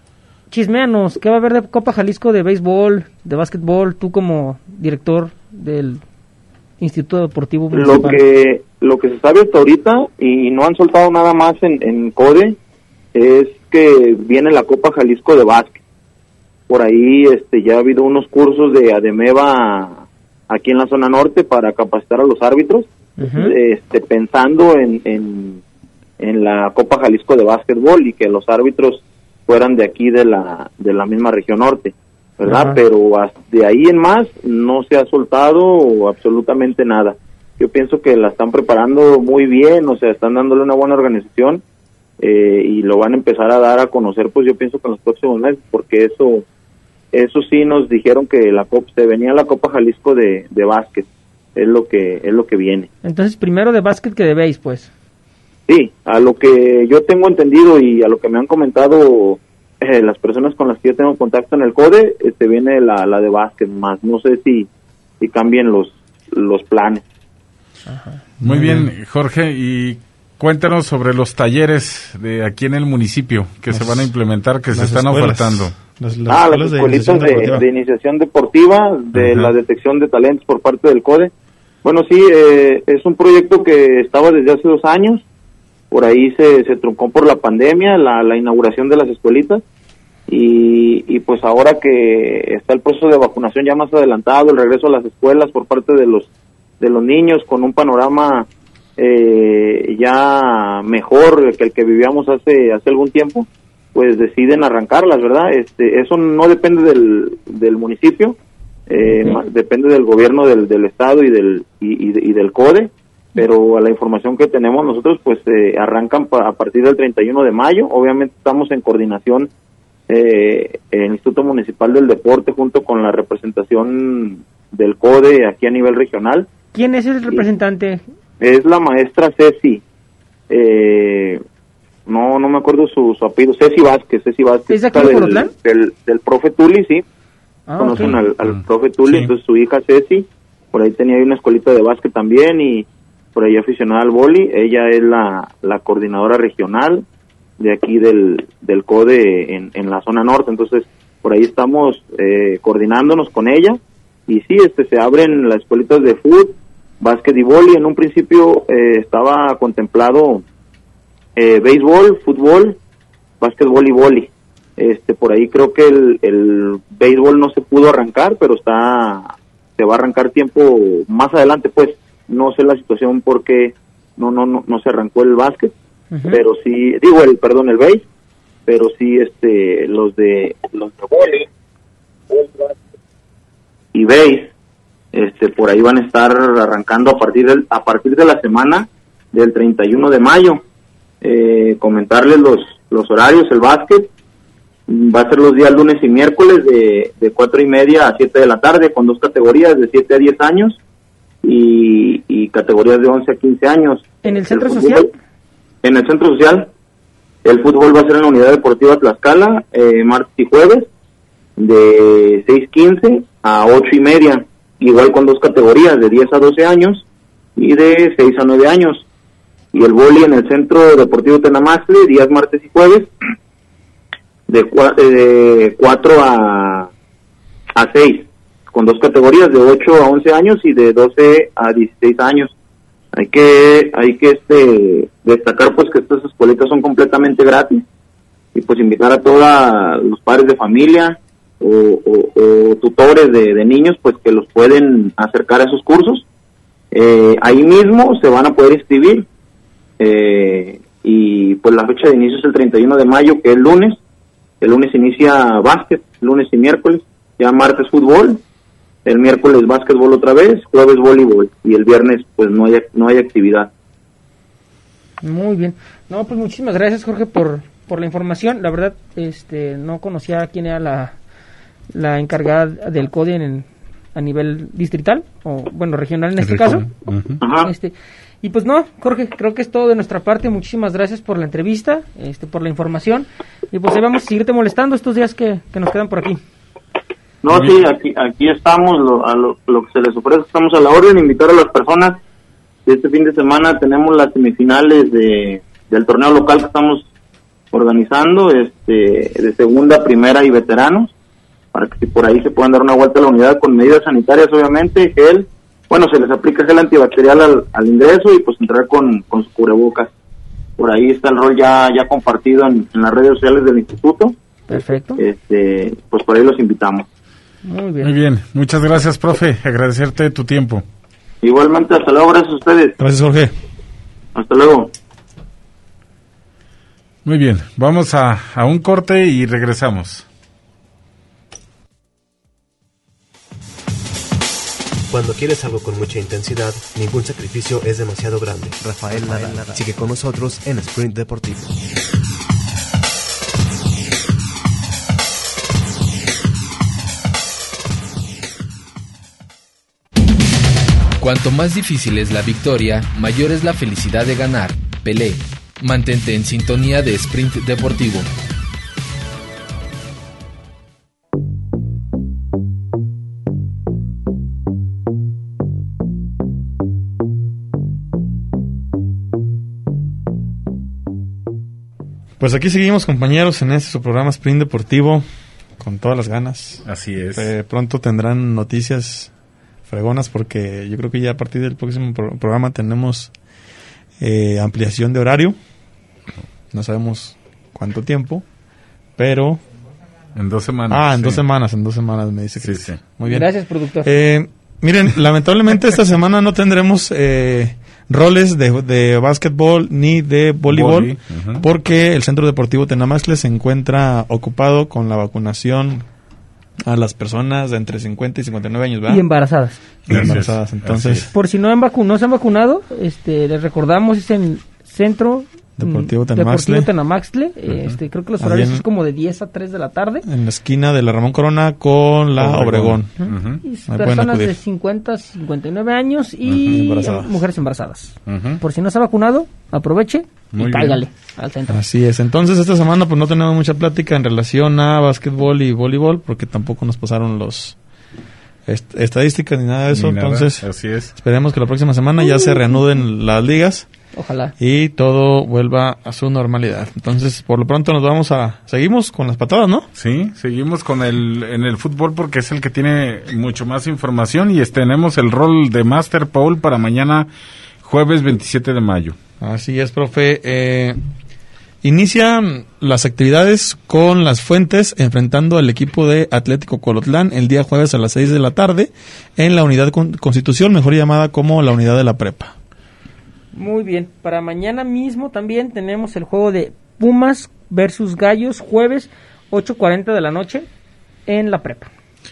D: chisméanos, ¿qué va a haber de Copa Jalisco de béisbol, de básquetbol, tú como director del Instituto Deportivo Municipal?
F: Lo que se sabe hasta ahorita, y no han soltado nada más en CODE, es que viene la Copa Jalisco de básquet. Por ahí ya ha habido unos cursos de ADEMEVA aquí en la zona norte para capacitar a los árbitros, pensando en la Copa Jalisco de básquetbol, y que los árbitros fueran de aquí de la misma región norte, ¿verdad? Pero de ahí en más no se ha soltado absolutamente nada. Yo pienso que la están preparando muy bien, o sea, están dándole una buena organización, y lo van a empezar a dar a conocer, pues yo pienso que en los próximos meses, porque eso sí nos dijeron que se venía la Copa Jalisco de básquet, es lo que viene.
D: Entonces, primero de básquet que de béis, pues.
F: Sí, a lo que yo tengo entendido y a lo que me han comentado las personas con las que yo tengo contacto en el CODE, viene la de básquet más. No sé si cambien los planes.
C: Ajá. Muy bien, Jorge, y cuéntanos sobre los talleres de aquí en el municipio que se van a implementar, que se están ofertando.
F: Las escuelitas de iniciación deportiva, de la detección de talentos por parte del CODE. Bueno, sí, es un proyecto que estaba desde hace 2 años. Por ahí se truncó por la pandemia, la inauguración de las escuelitas, y pues ahora que está el proceso de vacunación ya más adelantado, el regreso a las escuelas por parte de los niños con un panorama ya mejor que el que vivíamos hace algún tiempo, pues deciden arrancarlas, ¿verdad? Eso no depende del municipio, depende del gobierno del estado y del CODE, pero a la información que tenemos nosotros, pues arrancan a partir del 31 de mayo. Obviamente estamos en coordinación el Instituto Municipal del Deporte junto con la representación del CODE aquí a nivel regional.
D: ¿Quién es el representante?
F: Es la maestra Ceci, no me acuerdo su apellido, Ceci Vázquez.
D: ¿Es de aquí de Colotlán?
F: Del profe Tuli, sí. Conocen al profe Tuli, sí. Entonces su hija Ceci, por ahí tenía una escuelita de básquet también, y por ahí aficionada al vóley. Ella es la coordinadora regional de aquí del CODE en la zona norte. Entonces por ahí estamos coordinándonos con ella, y sí, se abren las escuelitas de fútbol, básquet y vóley. En un principio estaba contemplado béisbol, fútbol, básquetbol y vóley. Por ahí creo que el béisbol no se pudo arrancar, pero se va a arrancar tiempo más adelante, pues. No sé la situación porque no se arrancó el básquet, pero sí, el béis, pero sí los de vóley y béis, por ahí van a estar arrancando a partir de la semana del 31 de mayo. Comentarles los horarios. El básquet va a ser los días lunes y miércoles de 4:30 a 7 de la tarde, con 2 categorías de 7 a 10 años y categorías de 11 a 15 años.
D: ¿En el centro social?
F: En el centro social. El fútbol va a ser en la unidad deportiva Tlaxcala, martes y jueves, de 6:15 a 8:30, igual con 2 categorías, de 10 a 12 años y de 6 a 9 años. Y el vóley en el Centro Deportivo Tenamaxle, días martes y jueves, de 4 a 6, con 2 categorías, de 8 a 11 años y de 12 a 16 años. Hay que destacar pues que estas escuelitas son completamente gratis, y pues invitar a todos los padres de familia o tutores de niños, pues que los pueden acercar a esos cursos. Ahí mismo se van a poder inscribir, y pues la fecha de inicio es el 31 de mayo, que es lunes. El lunes inicia básquet, lunes y miércoles, ya martes fútbol, el miércoles básquetbol otra vez, jueves voleibol, y el viernes pues no hay actividad.
D: Muy bien. No, pues muchísimas gracias, Jorge, por la información. La verdad, no conocía quién era la encargada del CODE a nivel distrital, o bueno, regional en este caso.
F: Ajá.
D: Y pues no, Jorge, creo que es todo de nuestra parte. Muchísimas gracias por la entrevista, por la información, y pues ahí vamos a seguirte molestando estos días que nos quedan por aquí.
F: No, sí, aquí estamos, lo que se les ofrece, estamos a la orden. Invitar a las personas. Este fin de semana tenemos las semifinales del torneo local que estamos organizando de segunda, primera y veteranos, para que si por ahí se puedan dar una vuelta a la unidad con medidas sanitarias, obviamente, gel, bueno, se les aplica gel antibacterial al ingreso y pues entrar con su cubrebocas. Por ahí está el rol ya compartido en las redes sociales del instituto.
D: Perfecto.
F: Pues por ahí los invitamos.
C: Muy bien, muchas gracias, profe, agradecerte tu tiempo.
F: Igualmente, hasta luego, gracias a ustedes.
E: Gracias, Jorge.
F: Hasta luego.
C: Muy bien, vamos a un corte y regresamos.
A: Cuando quieres algo con mucha intensidad, ningún sacrificio es demasiado grande. Rafael Nadal sigue con nosotros en Sprint Deportivo.
B: Cuanto más difícil es la victoria, mayor es la felicidad de ganar. Pelé. Mantente en sintonía de Sprint Deportivo.
E: Pues aquí seguimos, compañeros, en este su programa Sprint Deportivo, con todas las ganas.
C: Así es.
E: Pronto tendrán noticias fregonas, porque yo creo que ya a partir del próximo programa tenemos ampliación de horario. No sabemos cuánto tiempo, pero...
C: En 2 semanas.
E: En 2 semanas me dice que
C: sí.
E: Muy bien.
D: Gracias, productor.
E: Miren, lamentablemente esta semana no tendremos roles de básquetbol ni de voleibol, porque el Centro Deportivo Tenamaxtle se encuentra ocupado con la vacunación a las personas de entre 50 y 59 años, ¿verdad?
D: Y embarazadas.
E: Entonces,
D: por si no se han vacunado, les recordamos, es en Centro
E: Deportivo Tenamaxtle.
D: Creo que los horarios es como de 10 a 3 de la tarde.
E: En la esquina de la Ramón Corona con la Obregón.
D: Y personas de 50 a 59 años y mujeres embarazadas. Por si no se ha vacunado, aproveche y cáigale al centro.
E: Así es. Entonces, esta semana pues no tenemos mucha plática en relación a básquetbol y voleibol, porque tampoco nos pasaron los estadísticas ni nada de eso. Entonces,
C: así es.
E: Esperemos que la próxima semana ya se reanuden las ligas.
D: Ojalá.
E: Y todo vuelva a su normalidad. Entonces, por lo pronto seguimos con las patadas, ¿no?
C: Sí, seguimos en el fútbol, porque es el que tiene mucho más información, y tenemos el rol de Master Paul para mañana, jueves 27 de mayo.
E: Así es, profe. Inician las actividades con Las Fuentes enfrentando al equipo de Atlético Colotlán el día jueves a las 6 de la tarde en la unidad Constitución, mejor llamada como la unidad de la prepa.
D: Muy bien, para mañana mismo también tenemos el juego de Pumas versus Gallos, jueves 8:40 de la noche en la prepa.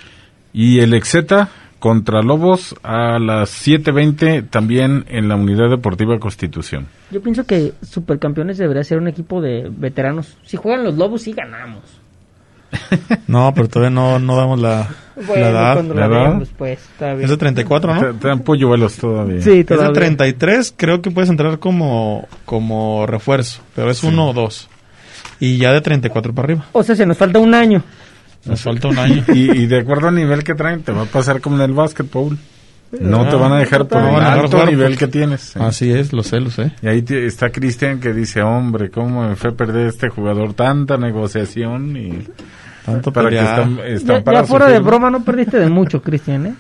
C: Y el Exeta contra Lobos a las 7:20 también en la Unidad Deportiva Constitución.
D: Yo pienso que Supercampeones debería ser un equipo de veteranos. Si juegan los Lobos, sí ganamos.
E: No, pero todavía no damos la edad.
D: Cuando la veamos después, está bien.
E: Es de 34, ¿no?
C: Te dan polluelos todavía.
D: Sí, todavía.
E: Es de 33, creo que puedes entrar como refuerzo, pero es 1 o 2. Y ya de 34 para arriba.
D: O sea, se nos falta un año.
E: Nos falta un año.
C: Y de acuerdo al nivel que traen, te va a pasar como en el básquetbol. No te van a dejar por el alto nivel que tienes.
E: Así es, lo sé.
C: Y ahí está Cristian, que dice, hombre, cómo me fue a perder este jugador, tanta negociación y
E: tanto
C: para
E: pelear.
C: que están para
D: ya fuera de broma, no perdiste de mucho, Cristian,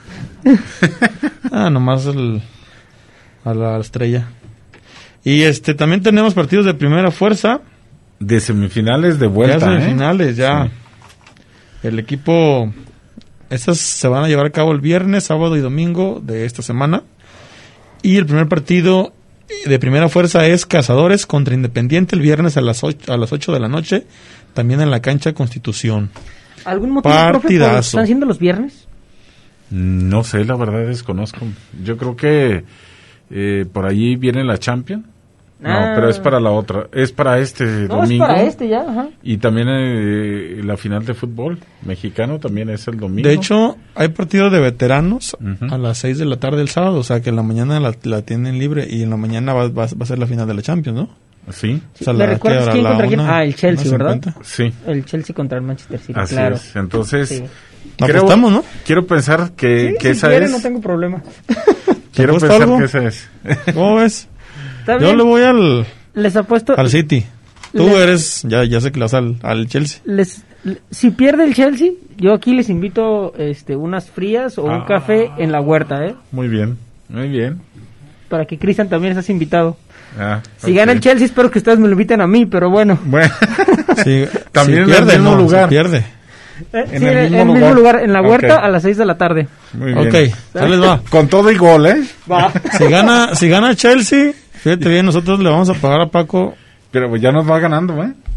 E: nomás a la estrella. Y también tenemos partidos de primera fuerza.
C: De semifinales de vuelta.
E: Ya semifinales, ya. Sí. El equipo... Estas se van a llevar a cabo el viernes, sábado y domingo de esta semana. Y el primer partido de primera fuerza es Cazadores contra Independiente el viernes a las 8 de la noche, también en la cancha Constitución.
D: ¿Algún motivo,
E: partidazo?
D: Profe, están haciendo los viernes?
C: No sé, la verdad desconozco. Yo creo que por allí viene la Champions. No, pero es para la otra. Es para domingo.
D: Es para ya, ajá.
C: Y también la final de fútbol mexicano también es el domingo.
E: De hecho, hay partido de veteranos a las 6 de la tarde el sábado. O sea, que en la mañana la tienen libre y en la mañana va a ser la final de la Champions, ¿no?
C: Sí.
D: O sea, ¿me recuerdas quién contra quién? El Chelsea, ¿verdad?
C: Sí.
D: El Chelsea contra el Manchester City,
C: así
D: claro.
C: Es. Entonces,
D: sí.
E: Apostamos, ¿no?
C: Quiero pensar que
D: si
C: esa
D: quiere,
C: es...
D: no tengo problema.
C: Quiero pensar que esa es.
E: ¿Cómo ves?
D: ¿Está
E: Yo
D: bien?
E: le voy
D: Les apuesto...
E: al City. Tú eres, ya sé que le vas al Chelsea.
D: Si pierde el Chelsea, yo aquí les invito unas frías o un café en la huerta,
C: Muy bien, muy bien.
D: Para que Cristian también estás invitado. Si
C: Ok.
D: gana el Chelsea, espero que ustedes me lo inviten a mí, pero bueno.
C: Bueno,
E: Sí,
C: también
E: si
C: en el mismo
E: no,
C: lugar.
E: si pierde.
D: En el mismo lugar, en la huerta,
C: Ok.
D: a las 6 de la tarde.
C: Muy bien.
E: Ok, ya les va.
C: Con todo y gol,
D: Va.
E: Si gana Chelsea, fíjate bien, nosotros le vamos a pagar a Paco.
C: Pero pues ya nos va ganando,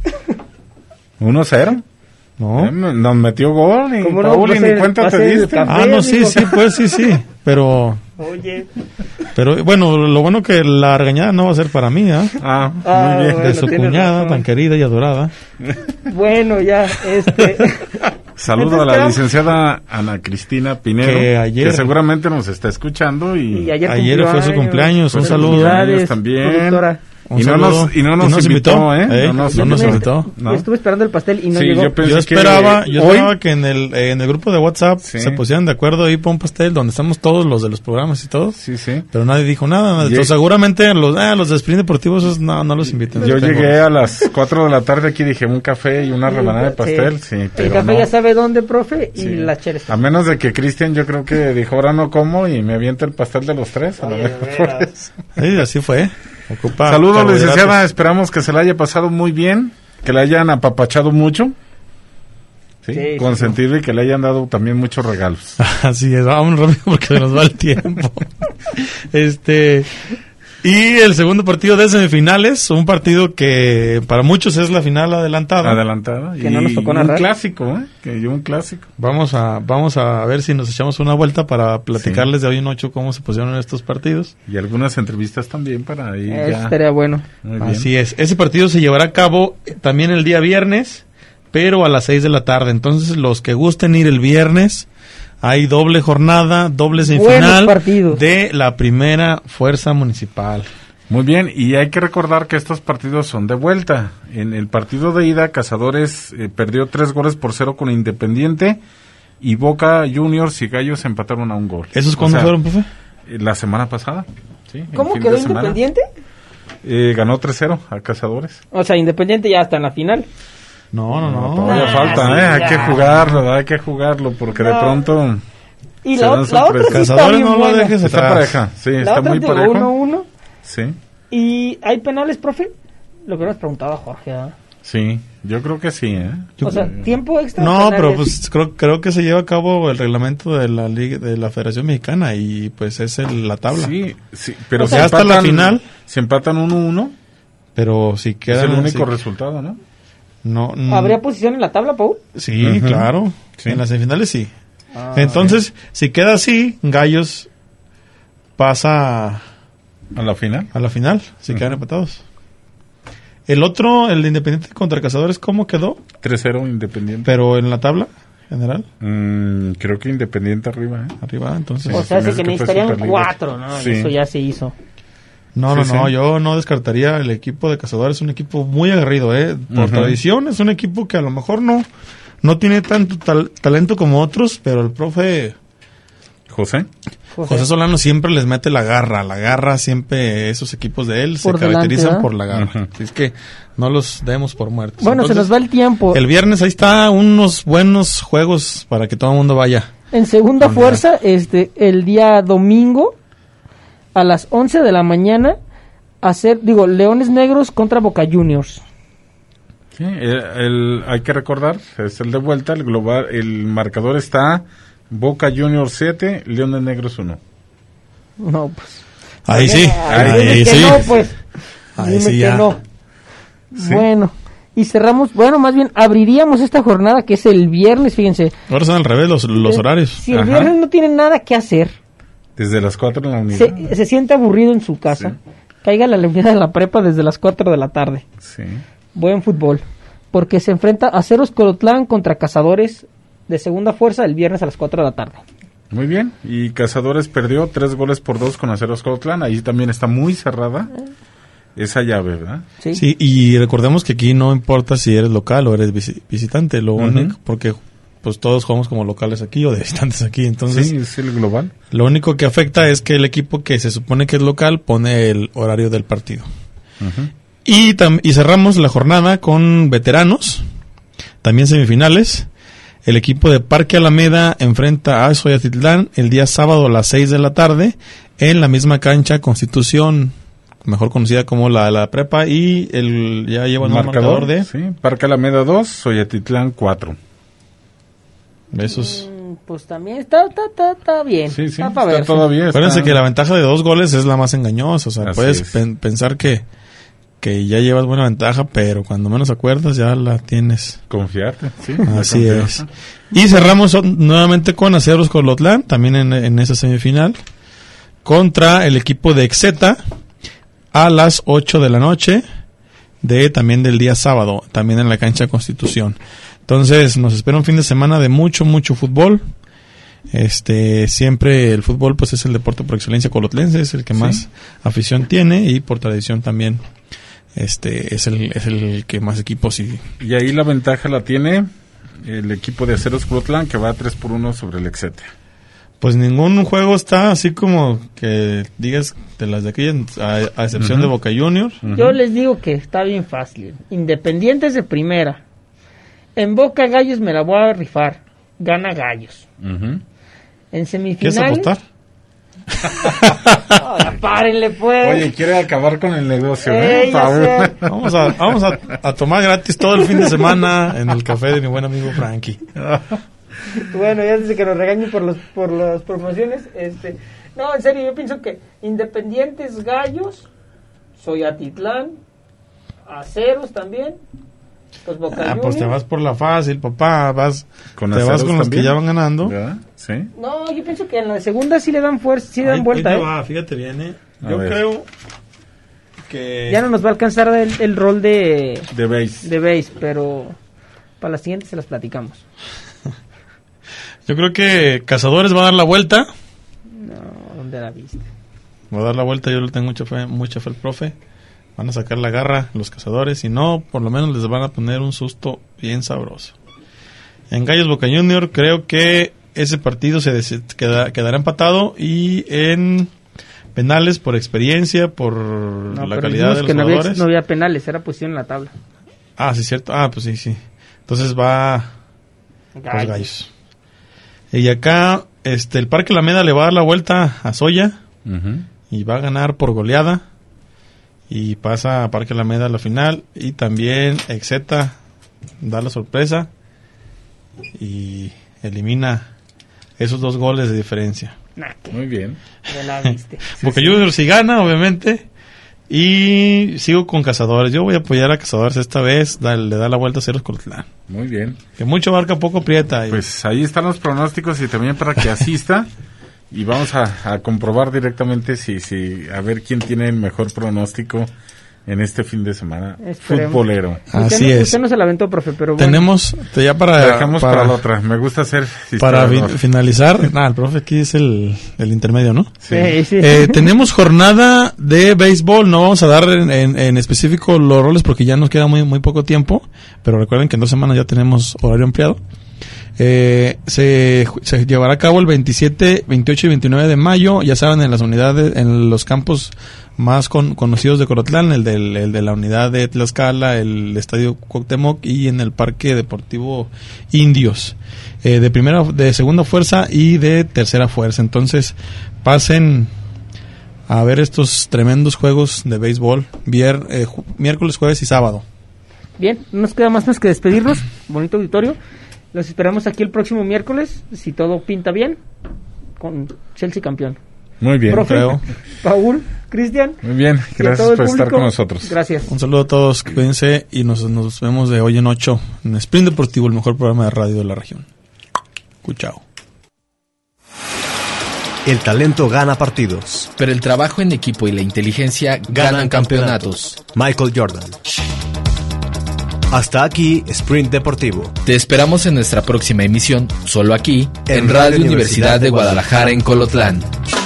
C: 1-0.
E: No.
C: Nos metió gol y
D: ¿Cómo no?
C: Paul, y
D: Va a
C: ni
D: ser-
C: cuenta
D: va a
C: te
D: ser el
C: diste.
D: café.
E: Ah, no, sí,
D: amigo.
E: pues sí. Pero bueno, lo bueno que la regañada no va a ser para mí, ¿ah?
C: Muy bien.
D: bueno,
E: De su
D: tienes
E: cuñada,
D: razón.
E: tan querida y adorada.
D: Bueno, ya,
C: Saludo a
D: Entonces,
C: la
D: quedamos-
C: licenciada Ana Cristina Pinero,
E: Que ayer-
C: seguramente nos está escuchando
D: Y
C: y
E: Ayer fue su cumpleaños, un
C: Pues,
E: saludo.
C: felicidades también.
D: Productora.
E: Un
C: no
E: saludo.
C: nos- y no nos invitó, ¿eh?
E: No nos invitó.
C: No.
D: Estuve esperando el pastel y no
C: Sí,
D: llegó.
C: yo pensé
E: Yo esperaba
C: hoy
E: que en el grupo de WhatsApp
C: Sí.
E: se pusieran de acuerdo y para un pastel donde estamos todos los de los programas y todo.
C: Sí.
E: Pero nadie dijo nada. Entonces, seguramente los de Sprint Deportivos esos no los inviten.
C: Yo
E: Tengo-
C: llegué a las 4 de la tarde aquí, dije un café y una rebanada de pastel, sí,
D: El
C: pero
D: café
C: no.
D: ya sabe dónde, profe, y
C: Sí.
D: la cheres.
C: A menos de que Cristian, yo creo que dijo, ahora no como y me avienta el pastel de los tres. A lo mejor por eso.
E: Sí, así fue. Ocupa
C: Saludos,
E: carbohidratos.
C: licenciada. Esperamos que se la haya pasado muy bien, que le hayan apapachado mucho, ¿sí?
D: Sí,
C: Consentido y que le hayan dado también muchos regalos.
E: Así es, vamos rápido porque se nos va el tiempo. Y el segundo partido de semifinales, un partido que para muchos es la final adelantada.
C: Adelantada.
D: Que no nos tocó
C: un
D: narrar.
C: clásico, que yo un clásico.
E: Vamos a ver si nos echamos una vuelta para platicarles de hoy en 8 cómo se pusieron estos partidos.
C: Y algunas entrevistas también para ahí
D: Eso
C: ya.
D: estaría bueno.
C: Muy bien.
E: Así es. Ese partido se llevará a cabo también el día viernes, pero a las 6 de la tarde. Entonces, los que gusten ir el viernes, hay doble jornada, doble semifinal
D: Buenos partidos.
E: de la primera fuerza municipal.
C: Muy bien, y hay que recordar que estos partidos son de vuelta. En el partido de ida, Cazadores perdió 3-0 con Independiente y Boca Juniors y Gallos empataron a un gol.
E: ¿Esos
C: O
E: cuándo
C: sea,
E: fueron, profe?
C: La semana pasada. ¿Sí? el
D: ¿Cómo
C: fin
D: quedó
C: de semana.
D: Independiente?
C: Ganó 3-0 a Cazadores.
D: O sea, Independiente ya está en la final.
E: No.
C: Todavía falta,
D: sí,
C: hay
D: ya.
C: que jugarlo, porque de
D: No.
C: pronto
D: Y
C: Se
D: la
C: dan
D: otra sí
C: sorpresas.
D: está
E: Cazadores
D: bien
E: no lo
D: buena.
E: dejes
C: está
E: atrás.
C: pareja. Sí,
D: La
C: está
D: otra
C: muy
D: digo,
C: parejo.
D: 1-1.
C: Sí,
D: ¿Y hay penales, profe? Lo que nos preguntaba Jorge, ¿ah?
C: sí, yo creo que sí,
D: O sea, tiempo extra.
E: No,
D: penales.
E: pero pues creo que se lleva a cabo el reglamento de la Liga, de la Federación Mexicana y pues es la tabla.
C: Sí, pero
E: O sea, hasta la final.
C: Si empatan 1-1,
E: Pero si
C: es
E: queda
C: el único resultado, ¿no?
E: No,
D: ¿Habría posición en la tabla, Paul?
E: Sí,
C: Ujú.
E: claro.
C: Sí.
E: En las semifinales sí.
D: Ah,
E: Entonces, si queda así, Gallos pasa
C: A la final.
E: a la final, si quedan empatados. El otro, el de Independiente contra Cazadores, ¿cómo quedó?
C: 3-0 Independiente.
E: Pero en la tabla general,
C: Creo que Independiente arriba, ¿eh?
E: arriba, entonces.
D: O sea,
C: se me
D: hace
C: hace
D: que
C: que fue
D: necesitarían
C: Superliga.
D: 4, ¿no?
C: Sí.
D: Eso ya se hizo.
E: No,
C: Sí,
E: no,
C: sí.
E: yo no descartaría el equipo de Cazadores, es un equipo muy aguerrido, por
C: Ujú.
E: tradición, es un equipo que a lo mejor no tiene tanto talento como otros, pero el profe
C: José.
E: José Solano siempre les mete la garra siempre esos equipos de él se
D: Por delante,
E: caracterizan
D: ¿verdad?
E: por la garra.
C: Ujú.
E: Así es que no los demos por muertos.
D: Bueno,
E: Entonces,
D: se nos va el tiempo.
E: el viernes ahí está unos buenos juegos para que todo el mundo vaya.
D: En segunda fuerza, el día domingo a las 11 de la mañana, Leones Negros contra Boca Juniors.
C: Sí, hay que recordar, es el de vuelta, el global, el marcador está Boca Juniors 7, Leones Negros 1.
D: No, pues.
E: Ahí sí,
D: Dime
E: ahí
D: que
E: sí.
D: no, pues.
E: Ahí
D: Dime
E: sí
D: que
E: ya.
D: no.
C: Sí.
D: Bueno, y cerramos, más bien abriríamos esta jornada que es el viernes, fíjense.
E: Ahora son al revés los horarios.
D: Si el
C: Ajá.
D: viernes no tiene nada que hacer,
C: Desde las 4 en la unidad.
D: se siente aburrido en su casa, caiga a la unidad de la prepa desde las 4 de la tarde.
C: Sí.
D: Buen fútbol. Porque se enfrenta a Ceros Colotlán contra Cazadores de segunda fuerza el viernes a las 4 de la tarde.
C: Muy bien. Y Cazadores perdió 3-2 con Aceros Cotlán. Ahí también está muy cerrada esa llave, ¿verdad?
D: Sí.
E: Sí, y recordemos que aquí no importa si eres local o eres visitante, lo único, porque pues todos jugamos como locales aquí o de visitantes aquí, entonces
C: Sí, es el global.
E: lo único que afecta es que el equipo que se supone que es local pone el horario del partido.
C: Ujú.
E: Y cerramos la jornada con veteranos, también semifinales. El equipo de Parque Alameda enfrenta a Xoyatitlán el día sábado a las 6 de la tarde en la misma cancha Constitución, mejor conocida como la prepa, y ya lleva un marcador de...
C: Sí, Parque Alameda 2, Xoyatitlán 4.
E: Esos...
D: Pues también está bien.
C: Sí,
D: está para verse.
C: Todavía.
E: Acuérdense que la ventaja de 2 goles es la más engañosa. O sea,
C: Así
E: puedes
C: es.
E: pensar que ya llevas buena ventaja, pero cuando menos acuerdas ya la tienes.
C: Confiarte, sí.
E: Así es. Y cerramos nuevamente con Aceros Colotlán, también en esa semifinal, contra el equipo de Exeta a las 8 de la noche también del día sábado, también en la cancha Constitución. Entonces nos espera un fin de semana de mucho fútbol. Siempre el fútbol pues es el deporte por excelencia colotlense, es el que más afición tiene, y por tradición también es el que más equipos y
C: ahí la ventaja la tiene el equipo de Aceros Colotlán, que va 3-1 sobre el Exeta.
E: Pues ningún juego está así como que digas de las de aquellas, a excepción de Boca Juniors.
D: Yo les digo que está bien fácil. Independientes de primera. En Boca Gallos me la voy a rifar. Gana Gallos. En semifinales...
E: ¿Quieres apostar?
D: Párenle pues.
C: Oye, quiere acabar con el negocio,
E: Vamos a tomar gratis todo el fin de semana en el café de mi buen amigo Frankie.
D: Bueno, ya desde que nos regañen por las promociones, no, en serio, yo pienso que Independientes, Gallos, Xoyatitlán, Aceros también, pues Boca Juniors.
E: Pues te vas por la fácil, papá, te vas con los
C: también,
E: que ya van ganando.
C: ¿verdad? Sí.
D: No, yo pienso que en la segunda sí le dan fuerza, sí le dan vuelta.
E: Ahí te va, fíjate bien, Yo creo que...
D: Ya no nos va a alcanzar el rol de
C: base,
D: pero para la siguiente se las platicamos.
E: Yo creo que Cazadores va a dar la vuelta.
D: No, ¿dónde la viste?
E: Va a dar la vuelta, yo le tengo mucha fe al profe. Van a sacar la garra los Cazadores, y no, por lo menos les van a poner un susto bien sabroso. En Gallos Boca Junior creo que ese partido quedará empatado, y en penales, por experiencia, por la calidad de los jugadores.
D: No había penales, era posición en la tabla.
E: Ah, sí, cierto. Ah, pues sí. Entonces va los Gallos. Y acá el Parque Alameda le va a dar la vuelta a Zoya, y va a ganar por goleada, y pasa a Parque Alameda a la final. Y también Exeta da la sorpresa y elimina esos 2 goles de diferencia.
C: Muy bien.
D: Ya la viste.
E: Boca Juniors sí gana, obviamente. Y sigo con Cazadores. Yo voy a apoyar a Cazadores esta vez. Le da la vuelta a Aceros Colotlán.
C: Muy bien.
E: Que mucho barca, poco prieta.
C: Pues ahí están los pronósticos, y también para que asista. Y vamos a comprobar directamente si a ver quién tiene el mejor pronóstico en este fin de semana.
D: Esperemos.
C: Futbolero.
E: Así es.
D: Usted no se la aventó, profe, pero bueno.
E: Tenemos ya
C: La dejamos para la otra. Me gusta hacer
E: para finalizar. El profe aquí es el intermedio, ¿no?
D: Sí.
E: Tenemos jornada de béisbol. No vamos a dar en específico los roles porque ya nos queda muy poco tiempo. Pero recuerden que en 2 semanas ya tenemos horario ampliado. Se llevará a cabo el 27, 28 y 29 de mayo, ya saben, en las unidades, en los campos más conocidos de Colotlán, el de la unidad de Tlaxcala, el estadio Cuauhtémoc, y en el Parque Deportivo Indios, de segunda fuerza y de tercera fuerza. Entonces pasen a ver estos tremendos juegos de béisbol miércoles, jueves y sábado.
D: Bien, no nos queda más que despedirnos. Bonito auditorio. Los esperamos aquí el próximo miércoles, si todo pinta bien, con Chelsea campeón.
C: Muy bien,
D: profe,
C: creo.
D: Paul, Cristian.
C: Muy bien, gracias por estar con nosotros.
D: Gracias.
E: Un saludo a todos, cuídense, y nos vemos de hoy en 8 en Sprint Deportivo, el mejor programa de radio de la región. Chao.
A: El talento gana partidos,
B: pero el trabajo en equipo y la inteligencia ganan campeonatos.
A: Michael Jordan. Hasta aquí, Sprint Deportivo.
B: Te esperamos en nuestra próxima emisión, solo aquí, en Radio Universidad de Guadalajara, en Colotlán.